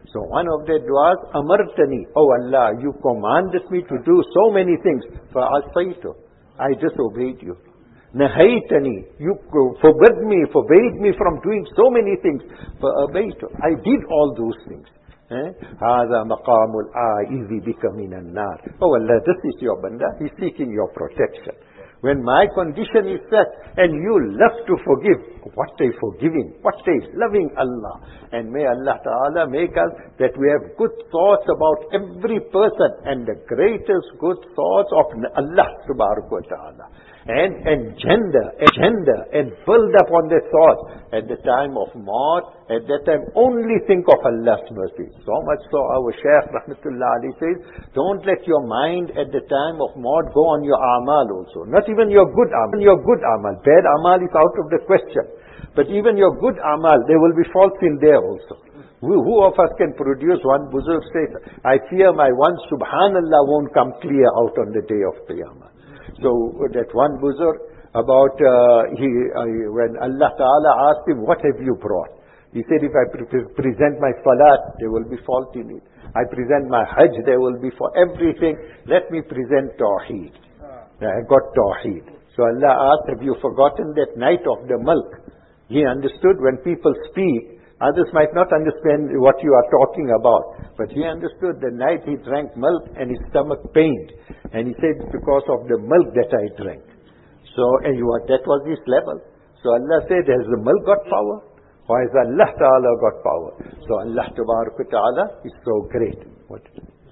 So one of their du'as, Amartani, oh Allah, you commanded me to do so many things. فَعَصَيْتُ, I disobeyed you. Nahaitani, you forbade me from doing so many things. فَأَبَيْتُ, I did all those things. هَذَا مَقَامُ الْآئِذِ بِكَ مِنَ النَّارِ. Oh Allah, this is your banda, he's seeking your protection. When my condition is such, and you love to forgive, what a forgiving, what a loving Allah. And may Allah Ta'ala make us that we have good thoughts about every person, and the greatest good thoughts of Allah Subhanahu wa Ta'ala. And engender and build upon the thought at the time of maut. At that time only think of Allah's mercy. So much so our Shaykh Rahmatullah Ali says, don't let your mind at the time of maut go on your amal also. Not even your good amal. Bad amal is out of the question. But even your good amal, there will be faults in there also. Who of us can produce one buzurg says, I fear my one subhanallah won't come clear out on the day of Qiyamah. So that one buzurg about when Allah Ta'ala asked him, what have you brought? He said, if I present my salat, there will be fault in it. I present my hajj, there will be for everything. Let me present tawheed. I got tawheed. So Allah asked, have you forgotten that night of the milk? He understood when people speak, others might not understand what you are talking about. But he understood the night he drank milk and his stomach pained. And he said, because of the milk that I drank. So, that was his level. So Allah said, has the milk got power? Or has Allah Ta'ala got power? So Allah Ta'ala is so great. What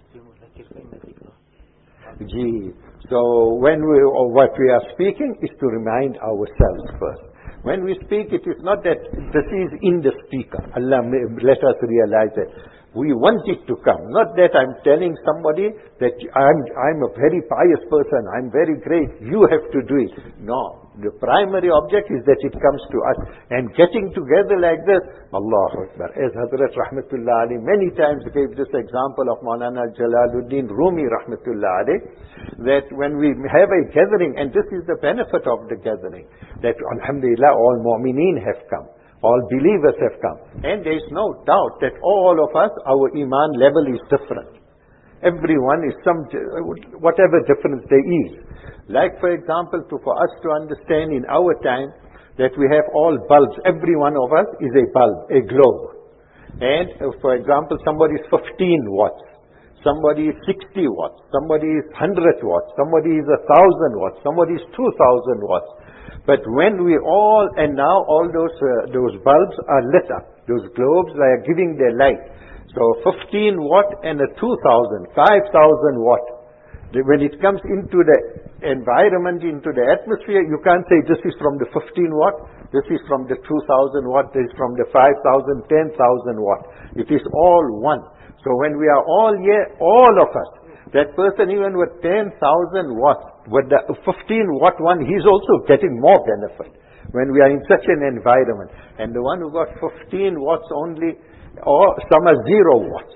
what we are speaking is to remind ourselves first. When we speak, it is not that this is in the speaker. Allah let us realize that. We want it to come. Not that I'm telling somebody that I'm a very pious person, I'm very great, you have to do it. No. The primary object is that it comes to us. And getting together like this, Allahu Akbar. As Hazrat Rahmatullah Ali many times gave this example of Maulana Jalaluddin Rumi Rahmatullah Ali, that when we have a gathering, and this is the benefit of the gathering, that Alhamdulillah all mu'mineen have come. All believers have come. And there is no doubt that all of us, our iman level is different. Everyone is whatever difference there is. Like for example, for us to understand in our time that we have all bulbs. Every one of us is a bulb, a globe. And for example, somebody is 15 watts. Somebody is 60 watts. Somebody is 100 watts. Somebody is 1,000 watts. Somebody is 2,000 watts. But when we all, and now all those bulbs are lit up. Those globes are giving their light. So 15 watt and a 2,000, 5,000 watt. When it comes into the environment, into the atmosphere, you can't say this is from the 15 watt, this is from the 2,000 watt, this is from the 5,000, 10,000 watt. It is all one. So when we are all here, all of us, that person even with 10,000 watts, with the 15 watt one, he's also getting more benefit when we are in such an environment. And the one who got 15 watts only, or some are 0 watts.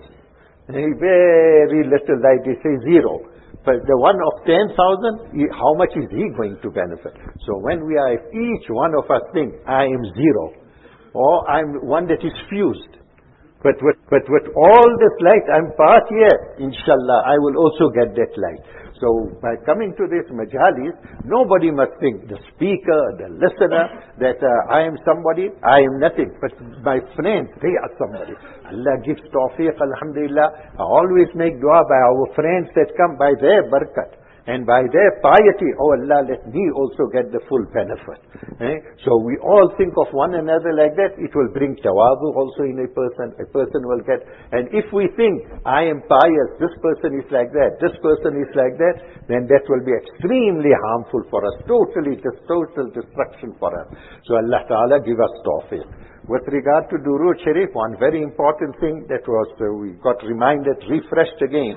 Very little light, they say 0. But the one of 10,000, how much is he going to benefit? So when we are, each one of us think, I am 0, or I'm one that is fused. But with all this light, I'm part here. Inshallah, I will also get that light. So by coming to this majalis, nobody must think, the speaker, the listener, that I am somebody, I am nothing. But my friends, they are somebody. Allah gives tawfiq, alhamdulillah. I always make dua by our friends that come, by their barakat. And by their piety, oh Allah, let me also get the full benefit. So we all think of one another like that, it will bring tawadu also in a person will get. And if we think, I am pious, this person is like that, this person is like that, then that will be extremely harmful for us, total destruction for us. So Allah Ta'ala give us tawfiq. With regard to Durood Sharif, one very important thing that was, we got reminded, refreshed again,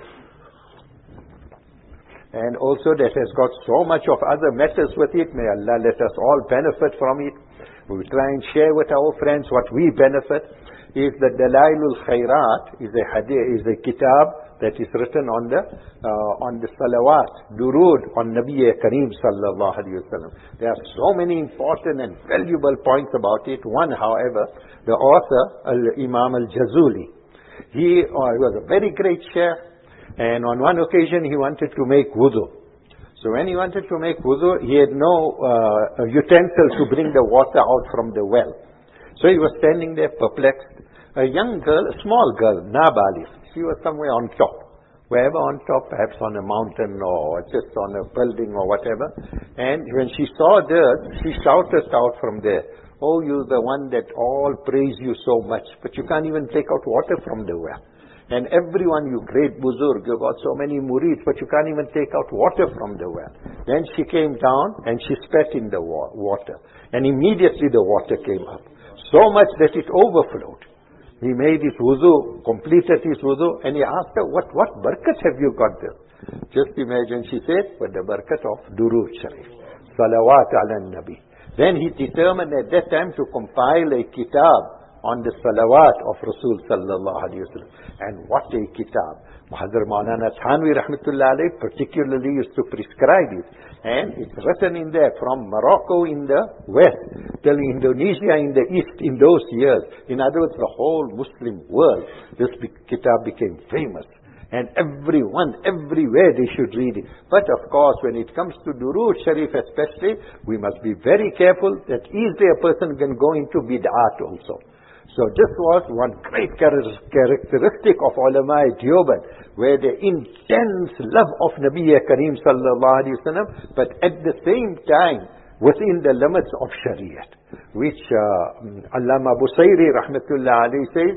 and also that has got so much of other matters with it. May Allah let us all benefit from it. We try and share with our friends what we benefit. Is the Dalailul Khairat, is a kitab that is written on the salawat, durood on Nabi Kareem sallallahu alayhi wa sallam. There are so many important and valuable points about it. One, however, the author, Imam al-Jazuli, He was a very great chef, and on one occasion he wanted to make wudu. So when he wanted to make wudu, he had no utensil to bring the water out from the well. So he was standing there perplexed. A young girl, a small girl, Nabalis, she was somewhere on top. Wherever on top, perhaps on a mountain or just on a building or whatever. And when she saw this, she shouted out from there, "Oh, you the one that all praise you so much, but you can't even take out water from the well. And everyone, you great buzurg, you got so many murids, but you can't even take out water from the well." Then she came down and she spat in the water. And immediately the water came up. So much that it overflowed. He made his wudu, completed his wudu, and he asked her, what barakat have you got there? Just imagine, she said, with the barakat of Durood Sharif. Salawat ala Nabi. Then he determined at that time to compile a kitab on the salawat of Rasul sallallahu alayhi wa sallam. And what a kitab. Muhammad Maulana Thanvi rahmatullah alayhi particularly used to prescribe it. And it's written in there from Morocco in the west till Indonesia in the east in those years. In other words, the whole Muslim world, this kitab became famous. And everyone, everywhere they should read it. But of course, when it comes to Durood Sharif especially, we must be very careful that easily a person can go into bid'at also. So this was one great characteristic of ulama Deoband, where the intense love of Nabi Kareem sallallahu alaihi wasallam, but at the same time within the limits of Shariat, which Allama Busayri rahmatullah alayhi says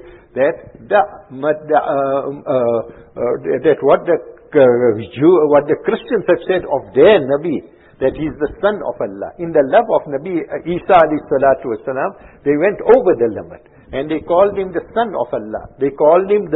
that what the Christians have said of their Nabi, that he is the son of Allah. In the love of Nabi Isa alayhi salatu wasalam, they went over the limit. And they called him the son of Allah. They called him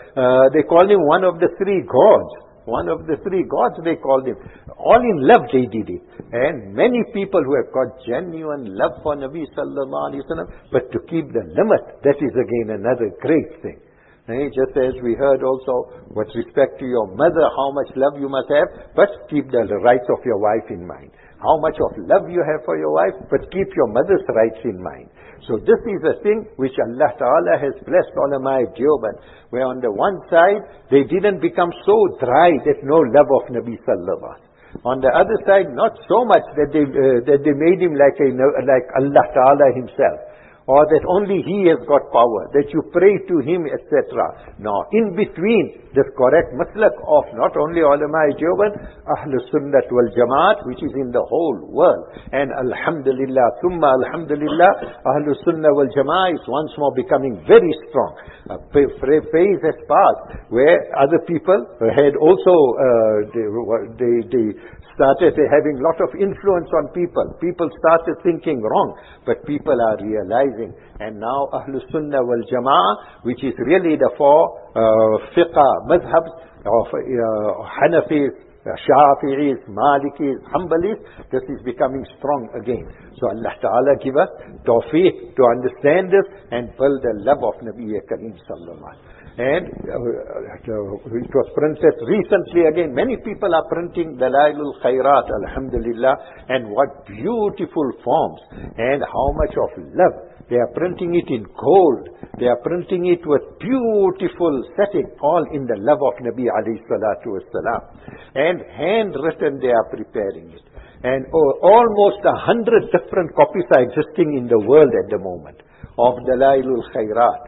one of the three gods. One of the three gods they called him. All in love they did it. And many people who have got genuine love for Nabi sallallahu alaihi wasallam, but to keep the limit, that is again another great thing. Just as we heard also, with respect to your mother, how much love you must have, but keep the rights of your wife in mind. How much of love you have for your wife, but keep your mother's rights in mind. So this is a thing which Allah Ta'ala has blessed ulama Deoband, where on the one side, they didn't become so dry that no love of Nabi sallallahu alaihi wasallam. On the other side, not so much that they made him like Allah Ta'ala himself. Or that only he has got power, that you pray to him, etc. No, in between, this correct maslak of not only ulama Deoband, Ahlus Sunnat wal Jamaat, which is in the whole world. And alhamdulillah, thumma alhamdulillah, Ahlus Sunnah wal Jamaat is once more becoming very strong. A phase has passed where other people had also, they started having lot of influence on people. People started thinking wrong, but people are realizing. And now Ahlus Sunnah wal Jama'ah, which is really the four fiqh madhabs of Hanafis, Shafi'is, Malikis, Hanbalis, this is becoming strong again. So Allah Ta'ala give us tawfiq to understand this and build the love of Nabi Kareem sallallahu alaihi wasallam. And it was printed recently again. Many people are printing Dalailul Khairat, alhamdulillah, and what beautiful forms and how much of love. They are printing it in gold. They are printing it with beautiful setting, all in the love of Nabi alayhi salatu wassalam. And handwritten they are preparing it. And almost 100 different copies are existing in the world at the moment of Dalailul Khairat.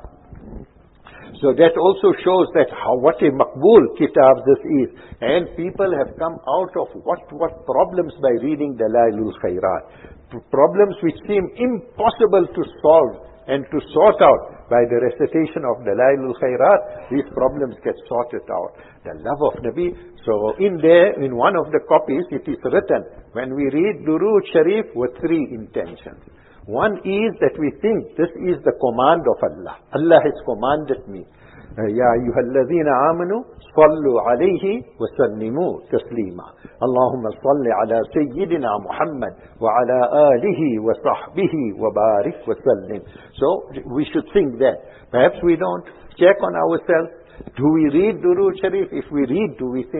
So that also shows that what a maqbool kitab this is. And people have come out of what problems by reading Dalailul Khairat. Problems which seem impossible to solve and to sort out. By the recitation of Dalailul Khairat, these problems get sorted out. The love of Nabi. So in there, in one of the copies, it is written, when we read Durood Sharif with three intentions. One is that we think this is the command of Allah. Allah has commanded me. Ya ayyuhalladhina amanu sallu alayhi wa sallimu taslima. Allahumma salli ala sayyidina Muhammad wa ala alihi wa sahbihi wa barik wa sallim. So we should think that. Perhaps we don't check on ourselves. Do we read Durood Sharif? If we read, do we think?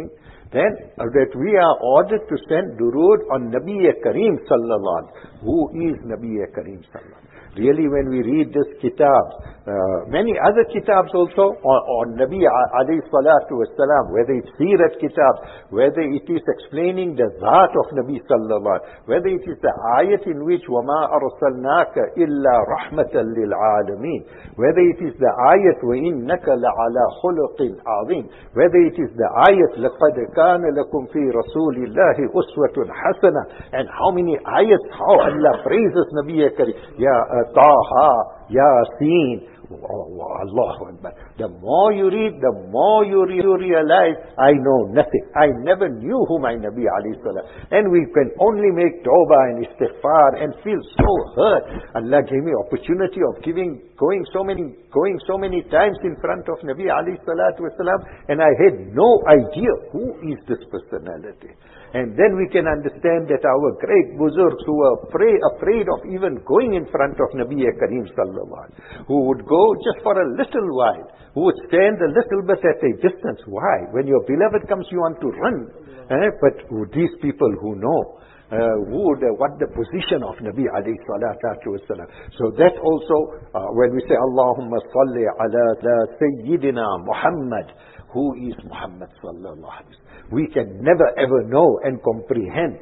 then that we are ordered to send durood on Nabi Kareem sallallahu alaihi wasallam. Who is Nabi Kareem sallallahu alaihi wasallam? Really, when we read this kitab, many other kitabs also on Nabi alayhi salatu wasalam, whether it's Sirat kitab, whether it is explaining the Zat of Nabi sallallahu alaihi wasallam, whether it is the ayat in which وَمَا أَرْسَلْنَاكَ إِلَّا رَحْمَةً لِلْعَالَمِينَ, whether it is the ayat وَإِنَّكَ لَعَلَى خُلُقٍ عَظِيمٍ, whether it is the ayat لَقَدْ كَانَ لَكُمْ فِي رَسُولِ اللَّهِ أُسْوَةٌ حَسَنَةٌ, and how many ayats, how Allah praises Nabi Kareem, Ya Taha, Yasin, Allahu Akbar. The more you read, the more you realize, I know nothing. I never knew who my Nabi alayhi salam. And we can only make tawbah and istighfar and feel so hurt. Allah gave me opportunity of going so many times in front of Nabi alayhi salatu wasalam, and I had no idea who is this personality. And then we can understand that our great buzurgs who were afraid of even going in front of Nabi Kareem sallallahu alaihi wasallam, who would go just for a little while, who would stand a little bit at a distance. Why? When your beloved comes, you want to run. But these people who know what the position of Nabi alayhi salatu wasalam. So that also, when we say Allahumma salli ala Sayyidina Muhammad, who is Muhammad sallallahu alaihi wasallam, we can never ever know and comprehend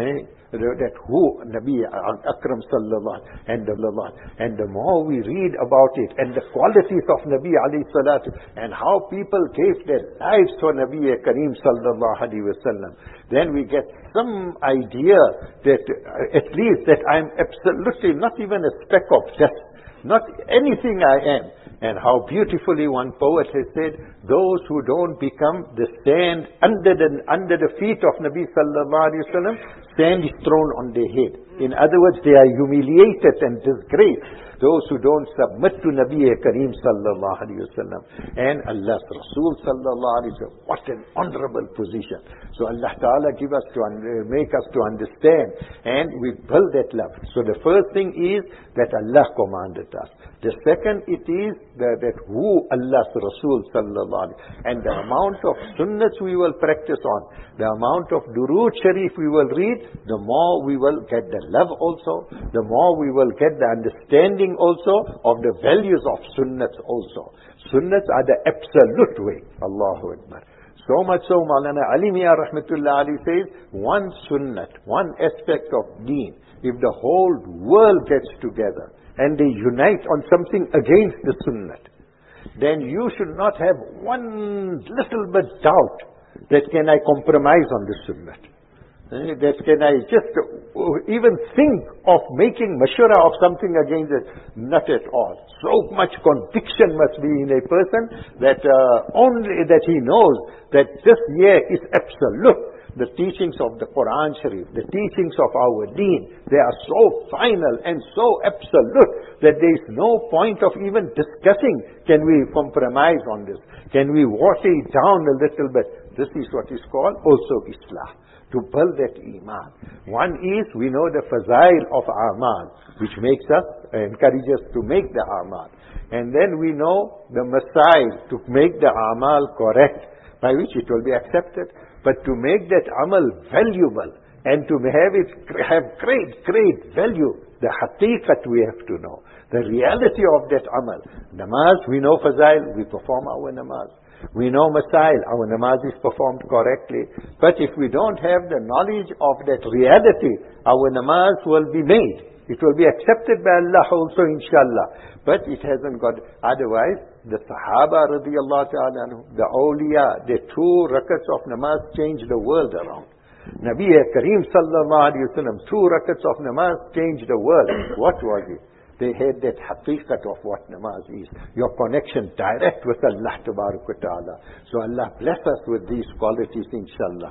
that who Nabi Akram sallallahu alaihi wasallam, and the more we read about it and the qualities of Nabi alayhi salatu, and how people gave their lives for Nabi Kareem sallallahu alaihi wasallam, then we get some idea that at least that I'm absolutely not even a speck of dust, not anything I am. And how beautifully one poet has said, those who don't become the sand under the feet of Nabi sallallahu alaihi wasallam, sand is thrown on their head. In other words, they are humiliated and disgraced. Those who don't submit to Nabi Kareem sallallahu alaihi wasallam and Allah's Rasul sallallahu alaihi wasallam. What an honorable position. So Allah Ta'ala make us to understand, and we build that love. So the first thing is that Allah commanded us. The second, it is that who Allah's Rasul sallallahu alaihi wasallam, and the amount of sunnahs we will practice on, the amount of durood sharif we will read, the more we will get the love also, the more we will get the understanding also of the values of sunnahs also. Sunnahs are the absolute way. Allahu Akbar. So much so, Maulana Ali Mian Rahmatullah Ali says, one sunnat, one aspect of deen, if the whole world gets together and they unite on something against the sunnat, then you should not have one little bit doubt that can I compromise on the sunnat. That can I just even think of making mashura of something against it? Not at all. So much conviction must be in a person that only that he knows that this year is absolute. The teachings of the Quran Sharif, the teachings of our deen, they are so final and so absolute that there is no point of even discussing, can we compromise on this? Can we water it down a little bit? This is what is called also Islah, to build that Iman. One is, we know the fazail of Amal, which makes us, encourages us to make the Amal. And then we know the Masail, to make the Amal correct, by which it will be accepted. But to make that amal valuable and to have great value, the haqiqat we have to know. The reality of that amal. Namaz, we know fazail, we perform our namaz. We know masail, our namaz is performed correctly. But if we don't have the knowledge of that reality, our namaz will be made. It will be accepted by Allah also, inshallah. But it hasn't got, otherwise, the Sahaba radiallahu ta'ala anhu, the awliya, the 2 rakats of namaz changed the world around. Nabi Kareem sallallahu alayhi wa sallam, 2 rakats of namaz changed the world. What was it? They had that haqiqat of what namaz is. Your connection direct with Allah ta'ala. So Allah bless us with these qualities, inshallah.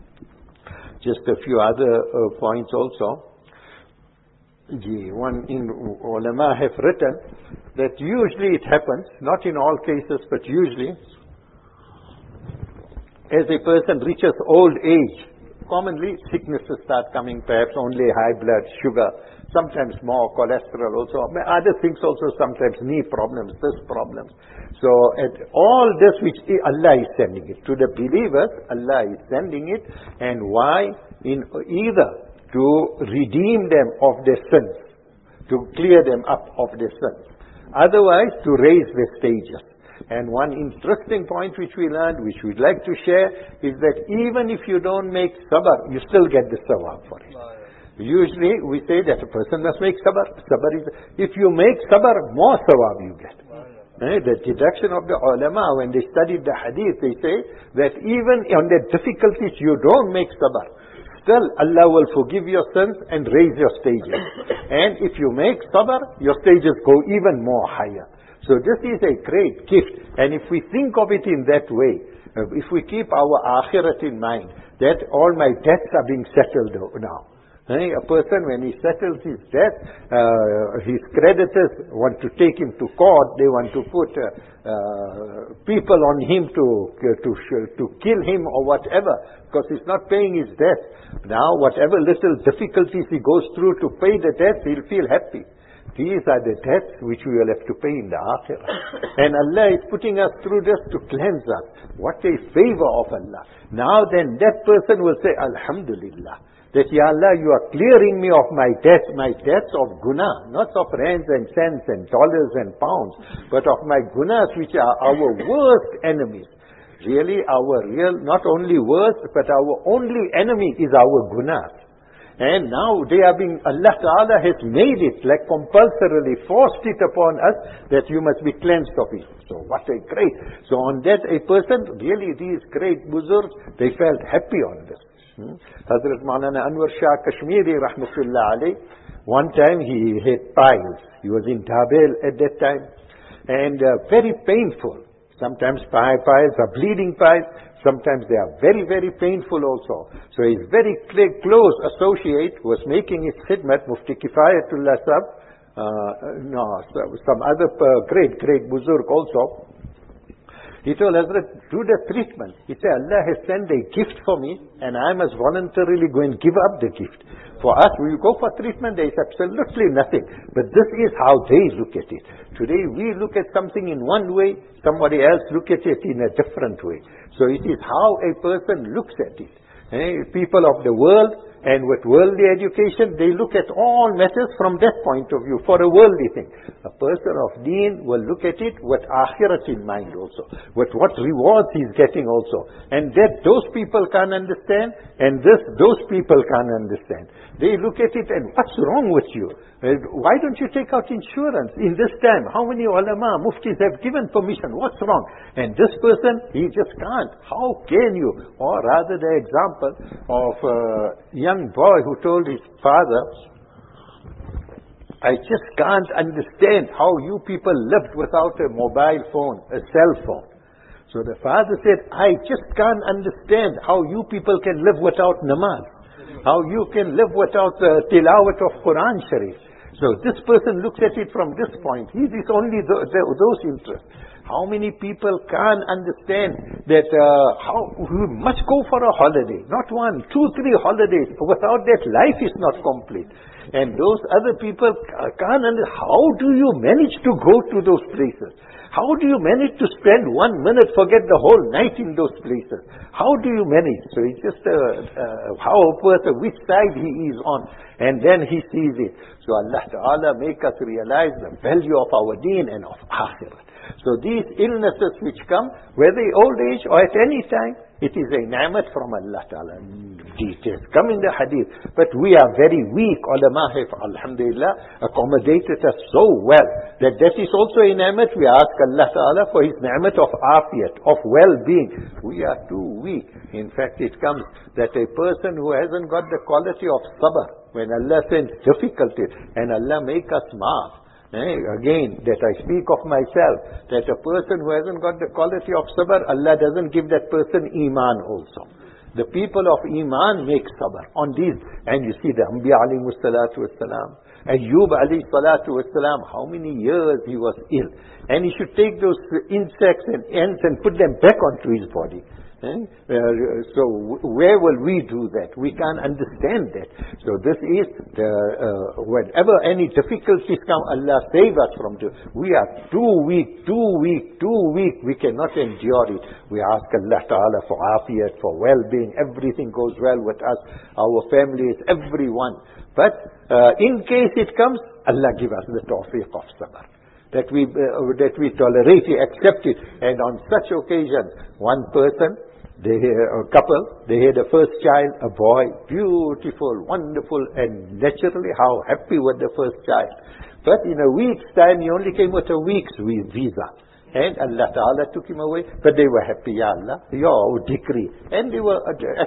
Just a few other points also. One in ulama have written that usually it happens, not in all cases, but usually, as a person reaches old age, commonly sicknesses start coming, perhaps only high blood, sugar, sometimes more cholesterol also, other things also, sometimes knee problems, this problems. So at all this which Allah is sending it. To the believers, Allah is sending it. And why? In either to redeem them of their sins, to clear them up of their sins. Otherwise, to raise their stages. And one interesting point which we learned, which we'd like to share, is that even if you don't make sabr, you still get the sawab for it. Usually we say that a person must make sabr. Sabr is, if you make sabr, more sawab you get. The deduction of the ulama, when they studied the hadith, they say that even on the difficulties you don't make sabr, still Allah will forgive your sins and raise your stages. And if you make sabr, your stages go even more higher. So this is a great gift. And if we think of it in that way, if we keep our akhirat in mind, that all my debts are being settled now. A person, when he settles his debt, his creditors want to take him to court. They want to put people on him to kill him or whatever, because he's not paying his debt. Now, whatever little difficulties he goes through to pay the debts, he'll feel happy. These are the debts which we will have to pay in the akhirah. And Allah is putting us through this to cleanse us. What a favor of Allah. Now then, that person will say, Alhamdulillah, that, Ya Allah, you are clearing me of my debts of guna, not of rands and cents and dollars and pounds, but of my gunas, which are our worst enemies. Really, our real, not only worst, but our only enemy is our gunas. And now they are being, Allah Ta'ala has made it like compulsorily, forced it upon us that you must be cleansed of it. So what a great, so on that a person, really these great buzurgs, they felt happy on this. Hazrat Maulana Anwar Shah Kashmiri Rahmatullah alayh, one time he had piles. He was in Dabel at that time, and very painful. Sometimes piles are bleeding piles. Sometimes they are very, very painful also. So his very close associate was making his khidmat, Mufti Kifayatullah Sahab, some other great buzurg also. He told Hazrat, do the treatment. He said, Allah has sent a gift for me, and I must voluntarily go and give up the gift. For us, we go for treatment, there is absolutely nothing. But this is how they look at it. Today, we look at something in one way, somebody else look at it in a different way. So it is how a person looks at it. People of the world, and with worldly education, they look at all matters from that point of view, for a worldly thing. A person of deen will look at it with akhirat in mind also, with what rewards he's getting also. And that those people can't understand, and those people can't understand. They look at it and, what's wrong with you? Why don't you take out insurance in this time? How many ulama, muftis have given permission? What's wrong? And this person, he just can't. How can you? Or rather the example of a young boy who told his father, I just can't understand how you people lived without a mobile phone, a cell phone. So the father said, I just can't understand how you people can live without namaz, how you can live without the tilawat of Quran Sharif. So this person looks at it from this point. He is only those interests. How many people can't understand that we must go for a holiday? Not 1, 2, 3 holidays. Without that, life is not complete. And those other people can't understand. How do you manage to go to those places? How do you manage to spend 1 minute, forget the whole night in those places? How do you manage? So it's just how a person, which side he is on, and then he sees it. So Allah Ta'ala make us realize the value of our deen and of akhirat. So these illnesses which come, whether old age or at any time, it is a ni'mat from Allah Ta'ala. Details come in the hadith. But we are very weak. Ulama have, alhamdulillah, accommodated us so well that is also a ni'mat. We ask Allah Ta'ala for His ni'mat of afiyat, of well-being. We are too weak. In fact, it comes that a person who hasn't got the quality of sabr, when Allah sends difficulties and Allah make us maaf, again, that I speak of myself, that a person who hasn't got the quality of sabr, Allah doesn't give that person iman also. The people of iman make sabr on these. And you see the Anbiya alayhi salatu wassalam, Ayyub alayhi salatu wassalam, how many years he was ill. And he should take those insects and ants and put them back onto his body. So where will we do that? We can't understand that. So this is whenever any difficulties come, Allah save us from it. We are too weak. We cannot endure it. We ask Allah Ta'ala for afiyat, for well-being. Everything goes well with us, our families, everyone. But in case it comes, Allah give us the tawfiq of sabr. That we tolerate it, accept it. And on such occasions, one person, a couple, they had a first child, a boy, beautiful, wonderful, and naturally how happy with the first child. But in a week's time, he only came with a week's visa. And Allah Ta'ala took him away. But they were happy, Ya Allah, your decree. And they were,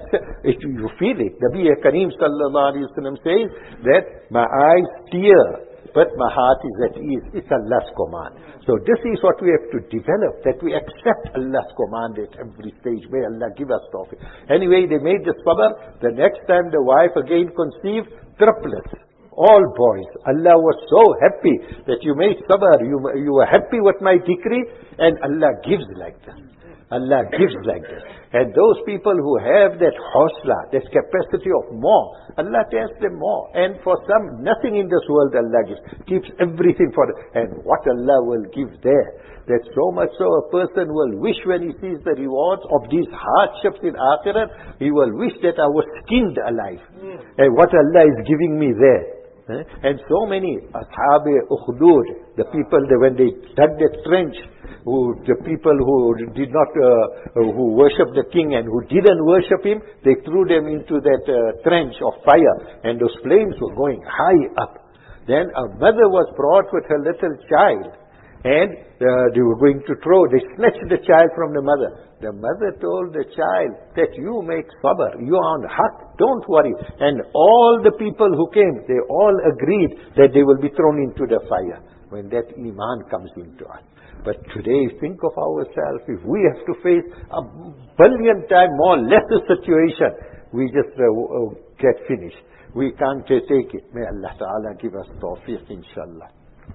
you feel it. Nabi Kareem Sallallahu Alaihi Wasallam says that my eyes tear, but my heart is at ease. It's Allah's command. So this is what we have to develop, that we accept Allah's command at every stage. May Allah give us tawfiq. Anyway, they made the sabr. The next time the wife again conceived, triplets. All boys. Allah was so happy that you made sabr. You were happy with my decree, and Allah gives like this. Allah gives like this. And those people who have that hawsla, that capacity of more, Allah tests them more. And for some, nothing in this world Allah gives. Keeps everything for them. And what Allah will give there. That so much so a person will wish when he sees the rewards of these hardships in Akhirat, he will wish that I was skinned alive. And what Allah is giving me there. And so many Ashab-e Ukhdud, the people when they dug that trench, the people who did not, who worshipped the king and who didn't worship him, they threw them into that trench of fire, and those flames were going high up. Then a mother was brought with her little child, and they were going to they snatched the child from the mother. The mother told the child that you make sabr, you are on haq, don't worry. And all the people who came, they all agreed that they will be thrown into the fire when that iman comes into us. But today, think of ourselves, if we have to face a billion times more lesser situation, we just get finished. We can't take it. May Allah Ta'ala give us tawfiq, inshallah.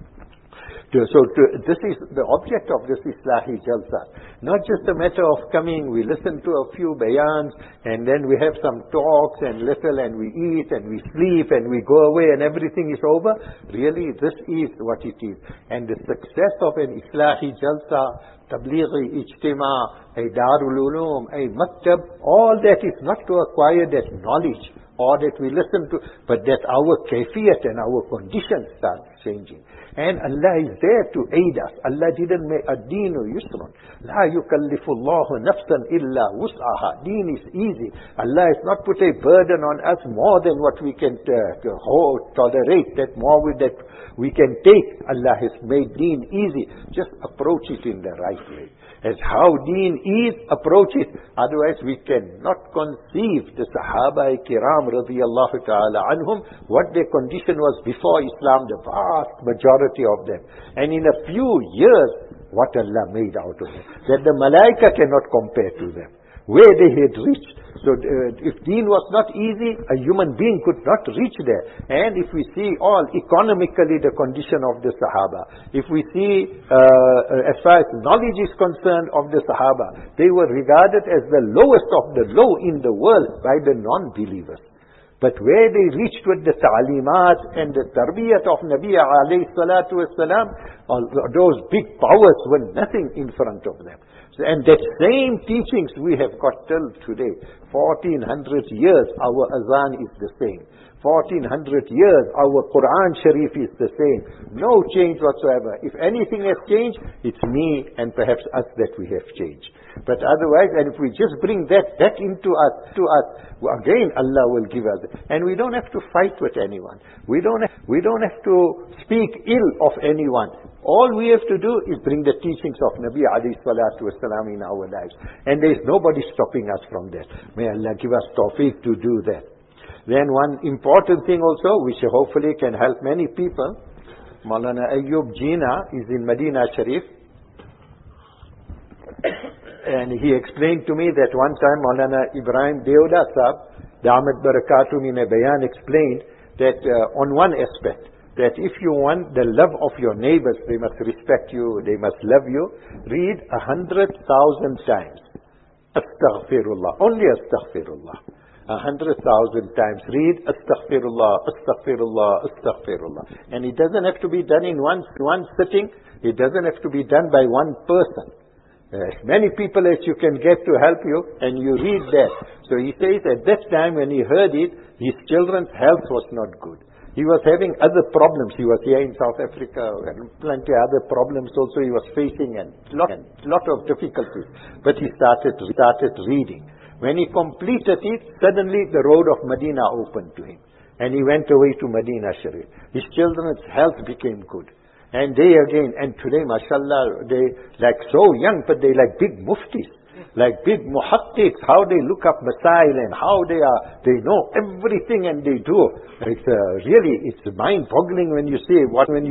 So this is the object of this Islahi Jalsa. Not just a matter of coming, we listen to a few bayans, and then we have some talks and little, and we eat and we sleep and we go away and everything is over. Really, this is what it is. And the success of an Islahi Jalsa, Tablighi Ijtima, a Darul Uloom, a Maktab, all that is not to acquire that knowledge or that we listen to, but that our kafiyat and our conditions start changing. And Allah is there to aid us. Allah didn't make ad-deenu yusrun. La yukallifullahu nafsan illa wus'aha. Deen is easy. Allah has not put a burden on us more than what we can tolerate, that more that we can take. Allah has made deen easy. Just approach it in the right way. As how deen is, approach it. Otherwise we cannot conceive the Sahaba Kiram radiyallahu ta'ala anhum, what their condition was before Islam, the vast majority of them. And in a few years, what Allah made out of them. That the Malaika cannot compare to them. Where they had reached. So if deen was not easy, a human being could not reach there. And if we see all economically the condition of the Sahaba, if we see as far as knowledge is concerned of the Sahaba, they were regarded as the lowest of the low in the world by the non-believers. But where they reached with the ta'limat and the tarbiyat of Nabi alayhi salatu wasalam, those big powers were nothing in front of them. So, and that same teachings we have got till today. 1400 years our azan is the same. 1400 years our Quran Sharif is the same. No change whatsoever. If anything has changed, it's me and perhaps us that we have changed. But otherwise, and if we just bring that back into us, again Allah will give us. And we don't have to fight with anyone. We don't have to speak ill of anyone. All we have to do is bring the teachings of Nabi alayhi salatu wasalam in our lives. And there is nobody stopping us from that. May Allah give us tawfiq to do that. Then one important thing also, which hopefully can help many people, Maulana Ayyub Jina is in Medina Sharif. And he explained to me that one time Maulana Ibrahim Deoda Sahab, Damat Barakatum in a bayan explained that on one aspect, that if you want the love of your neighbors, they must respect you, they must love you, read 100,000 times Astaghfirullah. Only astaghfirullah. 100,000 times. Read astaghfirullah, astaghfirullah, astaghfirullah. And it doesn't have to be done in one sitting. It doesn't have to be done by one person. As many people as you can get to help you, and you read that. So he says at that time when he heard it, his children's health was not good. He was having other problems. He was here in South Africa, and plenty of other problems also he was facing, and lot of difficulties. But he started reading. When he completed it, suddenly the road of Medina opened to him. And he went away to Medina Sharif. His children's health became good. And they again, and today, mashallah, they like so young, but they like big muftis, like big muhaqqiqs, how they look up masail and how they know everything and they do. It's really, it's mind-boggling when you see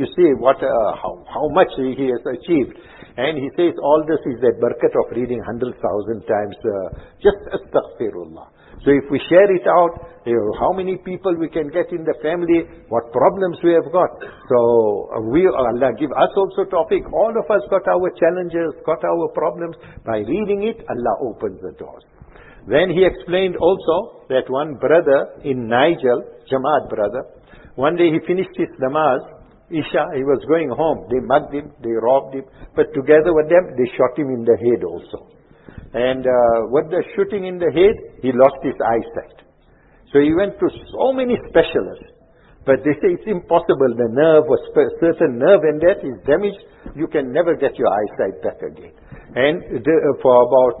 how much he has achieved. And he says all this is that barakat of reading 100,000 times, just astaghfirullah. So if we share it out, how many people we can get in the family, what problems we have got. So Allah give us also tawfiq. All of us got our challenges, got our problems. By reading it, Allah opens the doors. Then he explained also that one brother in Niger, Jamaat brother, one day he finished his namaz, Isha, he was going home. They mugged him, they robbed him, but together with them, they shot him in the head also. And with the shooting in the head, he lost his eyesight. So he went to so many specialists. But they say it's impossible. The nerve, or certain nerve in that is damaged. You can never get your eyesight back again. And for about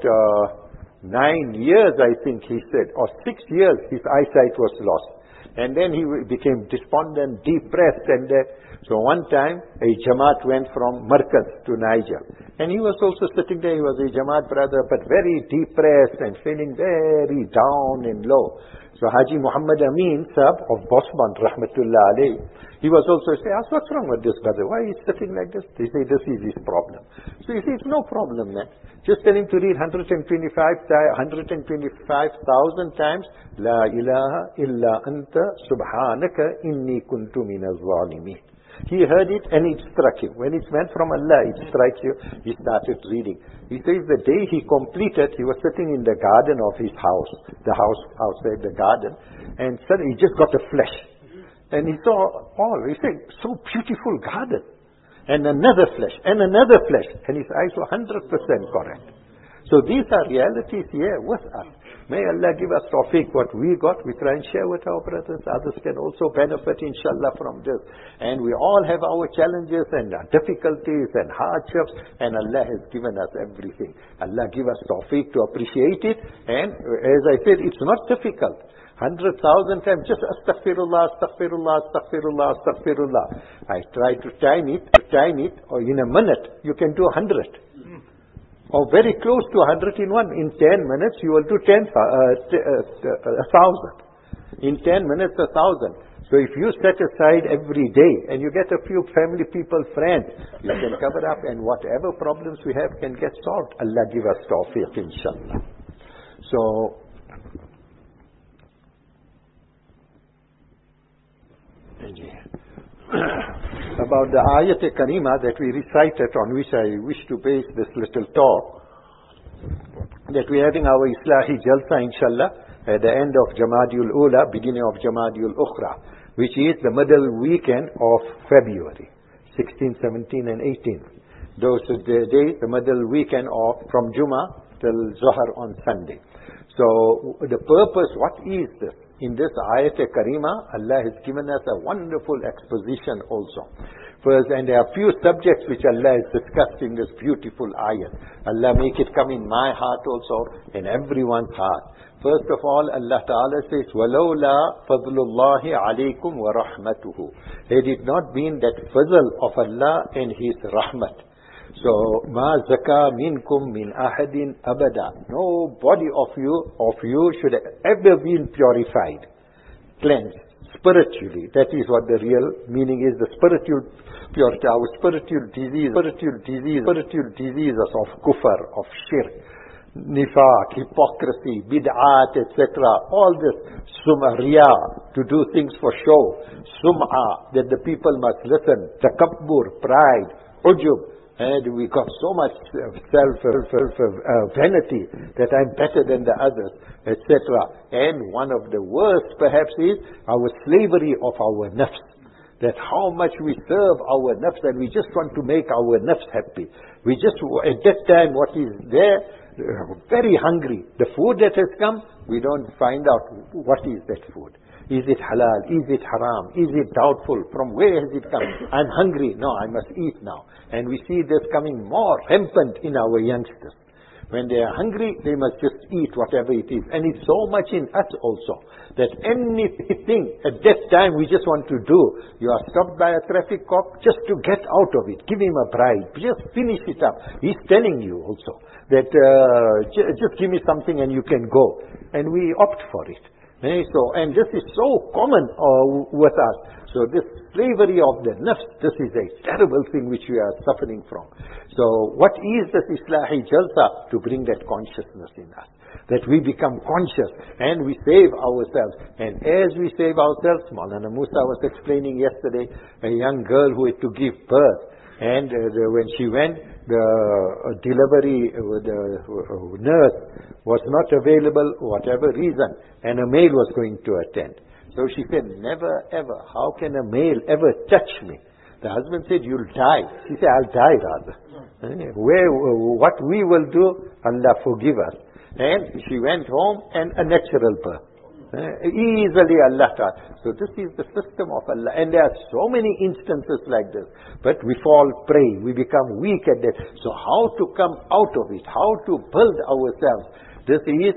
9 years, I think he said, or 6 years, his eyesight was lost. And then he became despondent, depressed, and that. So one time, a Jamaat went from Markaz to Niger. And he was also sitting there. He was a Jamaat brother, but very depressed and feeling very down and low. So Haji Muhammad Amin Sahab of Bosman, Rahmatullah alayhi, he was also saying, ask what's wrong with this brother? Why is he sitting like this? They say, this is his problem. So he says, it's no problem, man. Just tell him to read 125,000 times, La ilaha illa anta subhanaka inni kuntu minaz zalimin. He heard it and it struck him. When it's meant from Allah, it strikes you. He started reading. He says the day he completed, he was sitting in the garden of his house, the house outside the garden, and suddenly he just got a flash. And he saw he said, so beautiful garden. And another flash, and another flash. And his eyes were 100% correct. So these are realities here with us. May Allah give us tawfiq. What we got, we try and share with our brothers. Others can also benefit, inshallah, from this. And we all have our challenges and difficulties and hardships. And Allah has given us everything. Allah give us tawfiq to appreciate it. And as I said, it's not difficult. 100,000 times, just astaghfirullah, astaghfirullah, astaghfirullah, astaghfirullah. I try to time it, or in a minute, you can do 100. Or very close to 100 in one. In 10 minutes, you will do 1,000. In 10 minutes, 1,000. So if you set aside every day, and you get a few family people, friends, you can cover up, and whatever problems we have can get solved. Allah give us tawfiq, inshallah. So, about the Ayat-e-Karima that we recited, on which I wish to base this little talk, that we are having our Islahi Jalsa, inshallah, at the end of Jamadiul Ula, beginning of Jamadiul Ukhra, which is the middle weekend of February, 16, 17 and 18. Those are the days, the middle weekend of from Jummah till Zohar on Sunday. So the purpose, what is this? In this Ayat-e-Karima, Allah has given us a wonderful exposition also. First, and there are few subjects which Allah has discussed in this beautiful ayat. Allah make it come in my heart also, in everyone's heart. First of all, Allah Ta'ala says, وَلَوْلَا فَضْلُ اللَّهِ عَلَيْكُمْ وَرَحْمَتُهُ. Had it not been that fazl of Allah and His rahmat. So, مَا زَكَى مِنْكُمْ مِنْ أَحَدٍ أَبَدًا. Nobody of you should ever been purified, cleansed, spiritually. That is what the real meaning is, the spiritual purity. Our spiritual diseases of kufr, of shirk, nifaq, hypocrisy, bid'at, etc. All this, riya, to do things for show, sum'a, that the people must listen, takabbur, pride, ujub, And we got so much vanity that I'm better than the others, etc. And one of the worst perhaps is our slavery of our nafs. That how much we serve our nafs and we just want to make our nafs happy. We just, at that time what is there, very hungry. The food that has come, we don't find out what is that food. Is it halal? Is it haram? Is it doubtful? From where has it come? I'm hungry. No, I must eat now. And we see this coming more rampant in our youngsters. When they are hungry, they must just eat whatever it is. And it's so much in us also, that anything at that time we just want to do. You are stopped by a traffic cop, just to get out of it. Give him a bribe. Just finish it up. He's telling you also that just give me something and you can go. And we opt for it. And this is so common with us. So this slavery of the nafs, this is a terrible thing which we are suffering from. So what is this Islahi Jalsa? To bring that consciousness in us. That we become conscious and we save ourselves. And as we save ourselves, Maulana Musa was explaining yesterday, a young girl who had to give birth. And when she went, the delivery, the nurse was not available, whatever reason, and a male was going to attend. So she said, never ever, how can a male ever touch me? The husband said, you'll die. She said, I'll die rather. What we will do, Allah forgive us. And she went home and a natural birth. Easily Allah Ta'ala. So this is the system of Allah. And there are so many instances like this. But we fall prey. We become weak at that. So how to come out of it? How to build ourselves? This is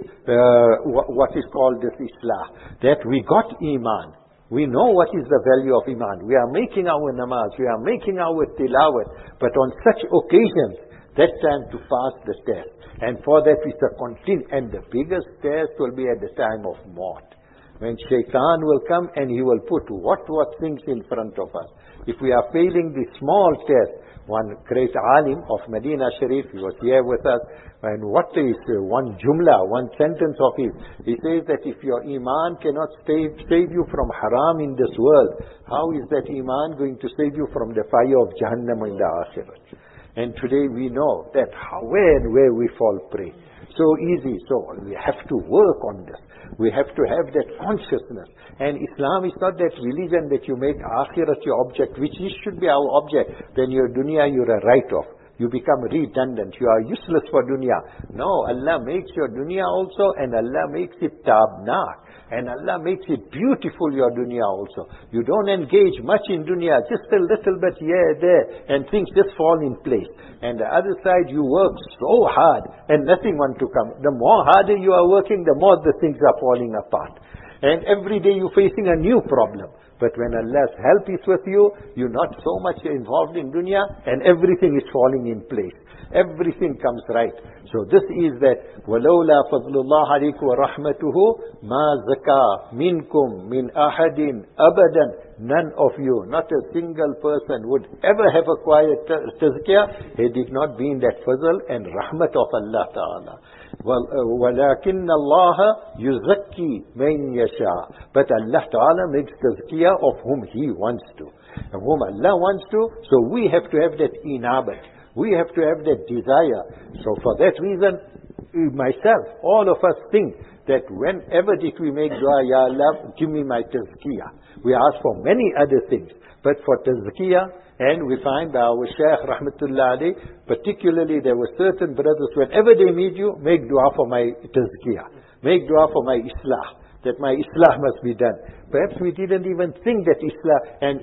what is called this Islah. That we got Iman. We know what is the value of Iman. We are making our namaz. We are making our tilawat. But on such occasions, that time to pass the test. And for that we shall continue. And the biggest test will be at the time of maut. When shaitan will come and he will put what things in front of us. If we are failing the small test, one great alim of Medina Sharif, he was here with us, and what is one jumla, one sentence of his, he says that if your iman cannot save you from haram in this world, how is that iman going to save you from the fire of Jahannam in the Akhirah? And today we know that where we fall prey. So easy. So we have to work on this. We have to have that consciousness. And Islam is not that religion that you make Akhirat your object, which should be our object. Then your dunya, you're a write-off. You become redundant. You are useless for dunya. No, Allah makes your dunya also, and Allah makes it tabnak. And Allah makes it beautiful, your dunya also. You don't engage much in dunya, just a little bit here, there, and things just fall in place. And the other side, you work so hard, and nothing wants to come. The more harder you are working, the more the things are falling apart. And every day you're facing a new problem. But when Allah's help is with you, you're not so much involved in dunya, and everything is falling in place. Everything comes right. So this is that وَلَوْلَا فَضْلُ اللَّهِ عَلَيْكُمْ وَرَحْمَتُهُ مَا زَكَى مِنْكُمْ مِنْ أَحَدٍ أَبَدًا. None of you, not a single person would ever have acquired tazkiyah. He did not be in that fazl and rahmat of Allah Ta'ala. وَلَكِنَّ اللَّهَ يُزَكِّي مَنْ يَشَاءُ. But Allah Ta'ala makes tazkiyah of whom He wants to. Of whom Allah wants to. So we have to have that inabat. We have to have that desire. So for that reason, myself, all of us think that whenever did we make dua, Ya Allah, give me my tazkiyah. We ask for many other things. But for tazkiyah, and we find our Shaykh Rahmatullah alayh, particularly there were certain brothers, whenever they meet you, make dua for my tazkiyah. Make dua for my islah. That my islah must be done. Perhaps we didn't even think that islah and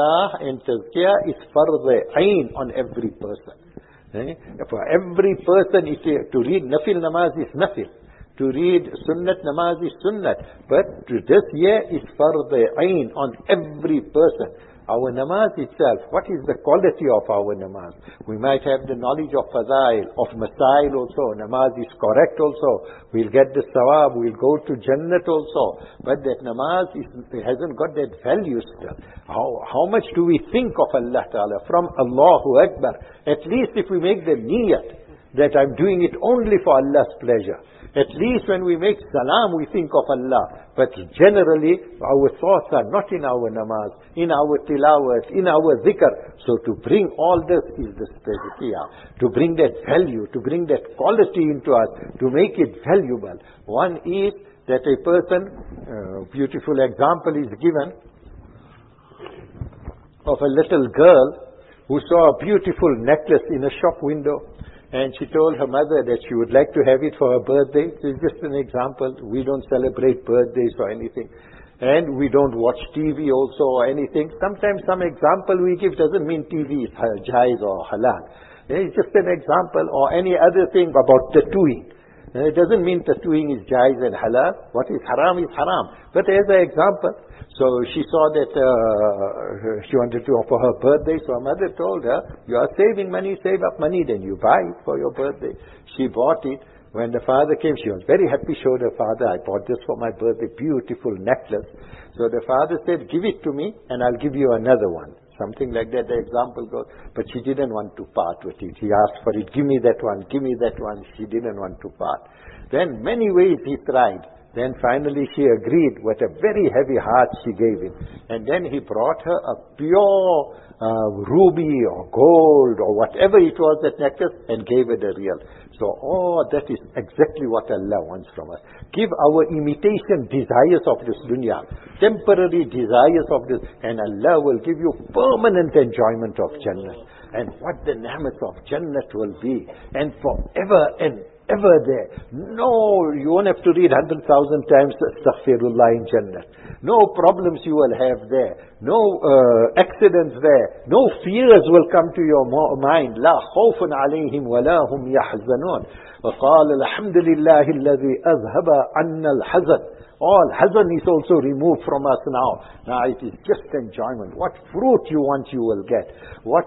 tazkiyah is fardh ayn on every person. For every person, to read nafil namaz is nafil. To read sunnat namaz is sunnat. But this year is fardh ayn on every person. Our namaz itself, what is the quality of our namaz? We might have the knowledge of fadail, of masail also. Namaz is correct also. We'll get the sawab, we'll go to Jannat also. But that namaz hasn't got that value still. How much do we think of Allah Ta'ala? From Allahu Akbar. At least if we make the niyat, that I'm doing it only for Allah's pleasure. At least when we make salam, we think of Allah. But generally, our thoughts are not in our namaz, in our tilawat, in our zikr. So to bring all this is the tazkiyah. To bring that value, to bring that quality into us, to make it valuable. One is that a person, beautiful example is given of a little girl who saw a beautiful necklace in a shop window. And she told her mother that she would like to have it for her birthday. This is just an example. We don't celebrate birthdays or anything. And we don't watch TV also or anything. Sometimes some example we give doesn't mean TV is jaiz or halal. It's just an example, or any other thing about tattooing. It doesn't mean tattooing is jaiz and halal. What is haram is haram. But as an example, so she saw that she wanted to offer her birthday, so her mother told her, you are saving money, save up money, then you buy it for your birthday. She bought it. When the father came, she was very happy, showed her father, I bought this for my birthday, beautiful necklace. So the father said, give it to me and I'll give you another one. Something like that, the example goes. But she didn't want to part with it. He asked for it, give me that one, give me that one. She didn't want to part. Then many ways he tried. Then finally she agreed with a very heavy heart she gave him. And then he brought her a pure ruby or gold or whatever it was, that necklace, and gave her the real. So that is exactly what Allah wants from us. Give our imitation desires of this dunya, temporary desires of this, and Allah will give you permanent enjoyment of Jannah. And what the ni'mat of Jannah will be, and forever and ever there. No, you won't have to read 100,000 times Astaghfirullah in Jannah. No problems you will have there. No accidents there. No fears will come to your mind. لا خوف عليهم ولا هم يحزنون. وقال الحمد لله الذي أذهب عنا الحزن. All hazan is also removed from us now. Now it is just enjoyment. What fruit you want you will get. What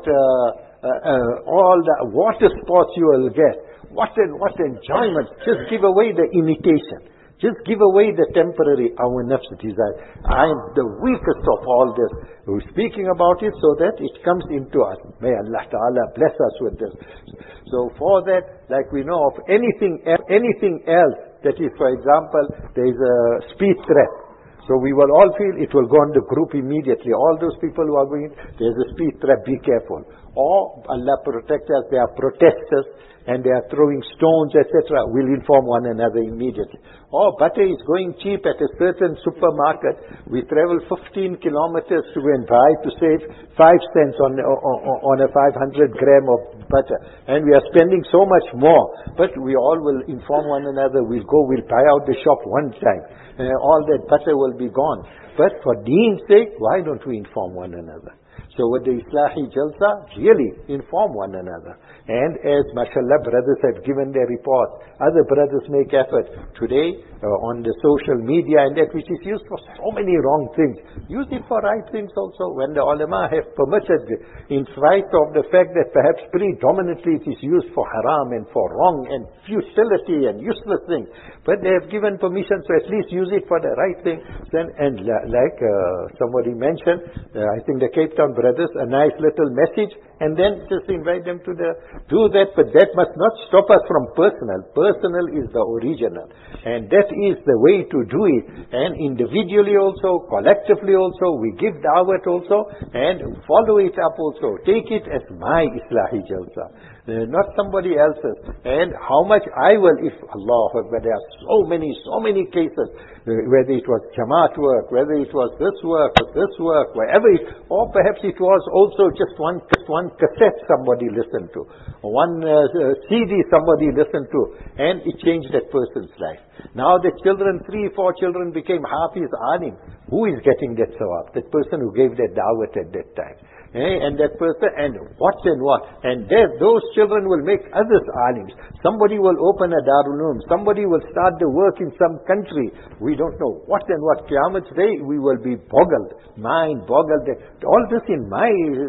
all the water sports you will get. What enjoyment. Just give away the imitation. Just give away the temporary, our nafs desire. I am the weakest of all this. We're speaking about it so that it comes into us. May Allah Ta'ala bless us with this. So for that, like we know of anything else, that is, for example, there is a speed threat. So we will all feel it will go on the group immediately. All those people who are going, there's a speed threat, be careful. Or Allah protect us, they are protesters and they are throwing stones, etc. We'll inform one another immediately. Or butter is going cheap at a certain supermarket. We travel 15 kilometers to go and buy to save 5 cents on a 500 gram of butter. And we are spending so much more. But we all will inform one another. We'll buy out the shop one time. All that butter will be gone. But for Deen's sake, why don't we inform one another? So with the Islahi Jalsa, really inform one another. And as mashallah brothers have given their reports, other brothers make effort. Today, on the social media and that which is used for so many wrong things, use it for right things also. When the ulama have permitted, in spite of the fact that perhaps predominantly it is used for haram and for wrong and futility and useless things, but they have given permission to at least use it for the right thing. And like somebody mentioned, I think the Cape Town brothers, a nice little message, and then just invite them to do that. But that must not stop us from personal. Personal is the original, and that is the way to do it. And individually also, collectively also, we give da'wat also, and follow it up also. Take it as my Islahi Jalsa, not somebody else's. And how much I will, if Allah Akbar, there are so many cases, whether it was Jamaat work, whether it was this work, wherever it, or perhaps it was also just one cassette somebody listened to, one CD somebody listened to, and it changed that person's life. Now the children, 3-4 children became Hafiz Alim. Who is getting that sawab? That person who gave that da'wat at that time. And that person, and what. And those children will make others alims. Somebody will open a Darul Uloom. Somebody will start the work in some country. We don't know what and what. Qiyamah Day, we will be boggled. Mind boggled. All this in my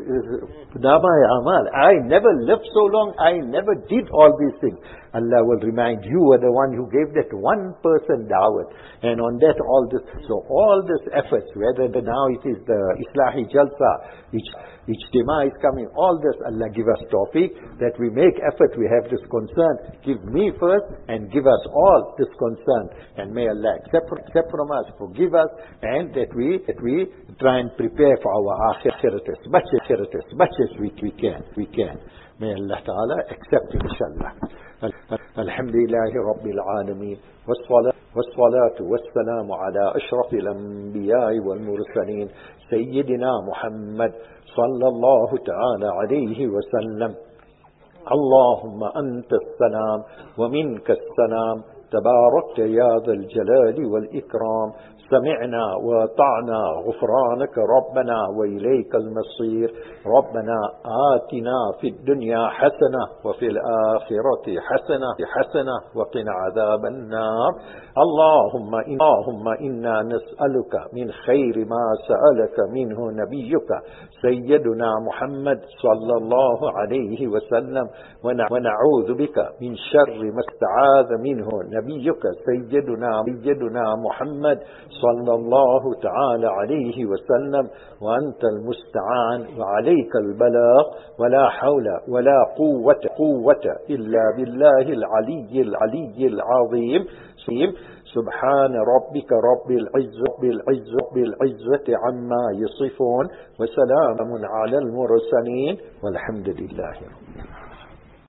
Namai Amal. I never lived so long. I never did all these things. Allah will remind you were the one who gave that one person da'wat. And on that all this. So all this efforts, whether now it is the Islahi Jalsa, which Ijtima is coming. All this, Allah give us tawfiq, that we make effort, we have this concern. Give me first and give us all this concern. And may Allah accept from us, forgive us, and that we try and prepare for our akhirat as much as we can. May Allah Ta'ala accept, inshallah. Alhamdulillahi Rabbil Alameen. والصلاة والسلام على أشرف الأنبياء والمرسلين سيدنا محمد صلى الله تعالى عليه وسلم. اللهم أنت السلام ومنك السلام، تباركت يا ذا الجلال والإكرام. سمعنا وأطعنا، غفرانك ربنا وإليك المصير. ربنا آتنا في الدنيا حسنة وفي الآخرة حسنة وقنا عذاب النار. اللهم إنا نسألك من خير ما سألك منه نبيك سيدنا محمد صلى الله عليه وسلم، ونعوذ بك من شر ما استعاذ منه نبيك سيدنا محمد صلى الله تعالى عليه وسلم. وأنت المستعان وعليك البلاغ، ولا حول ولا قوة إلا بالله العلي العظيم. سبحان ربك رب العزة عما يصفون، وسلام على المرسلين، والحمد لله.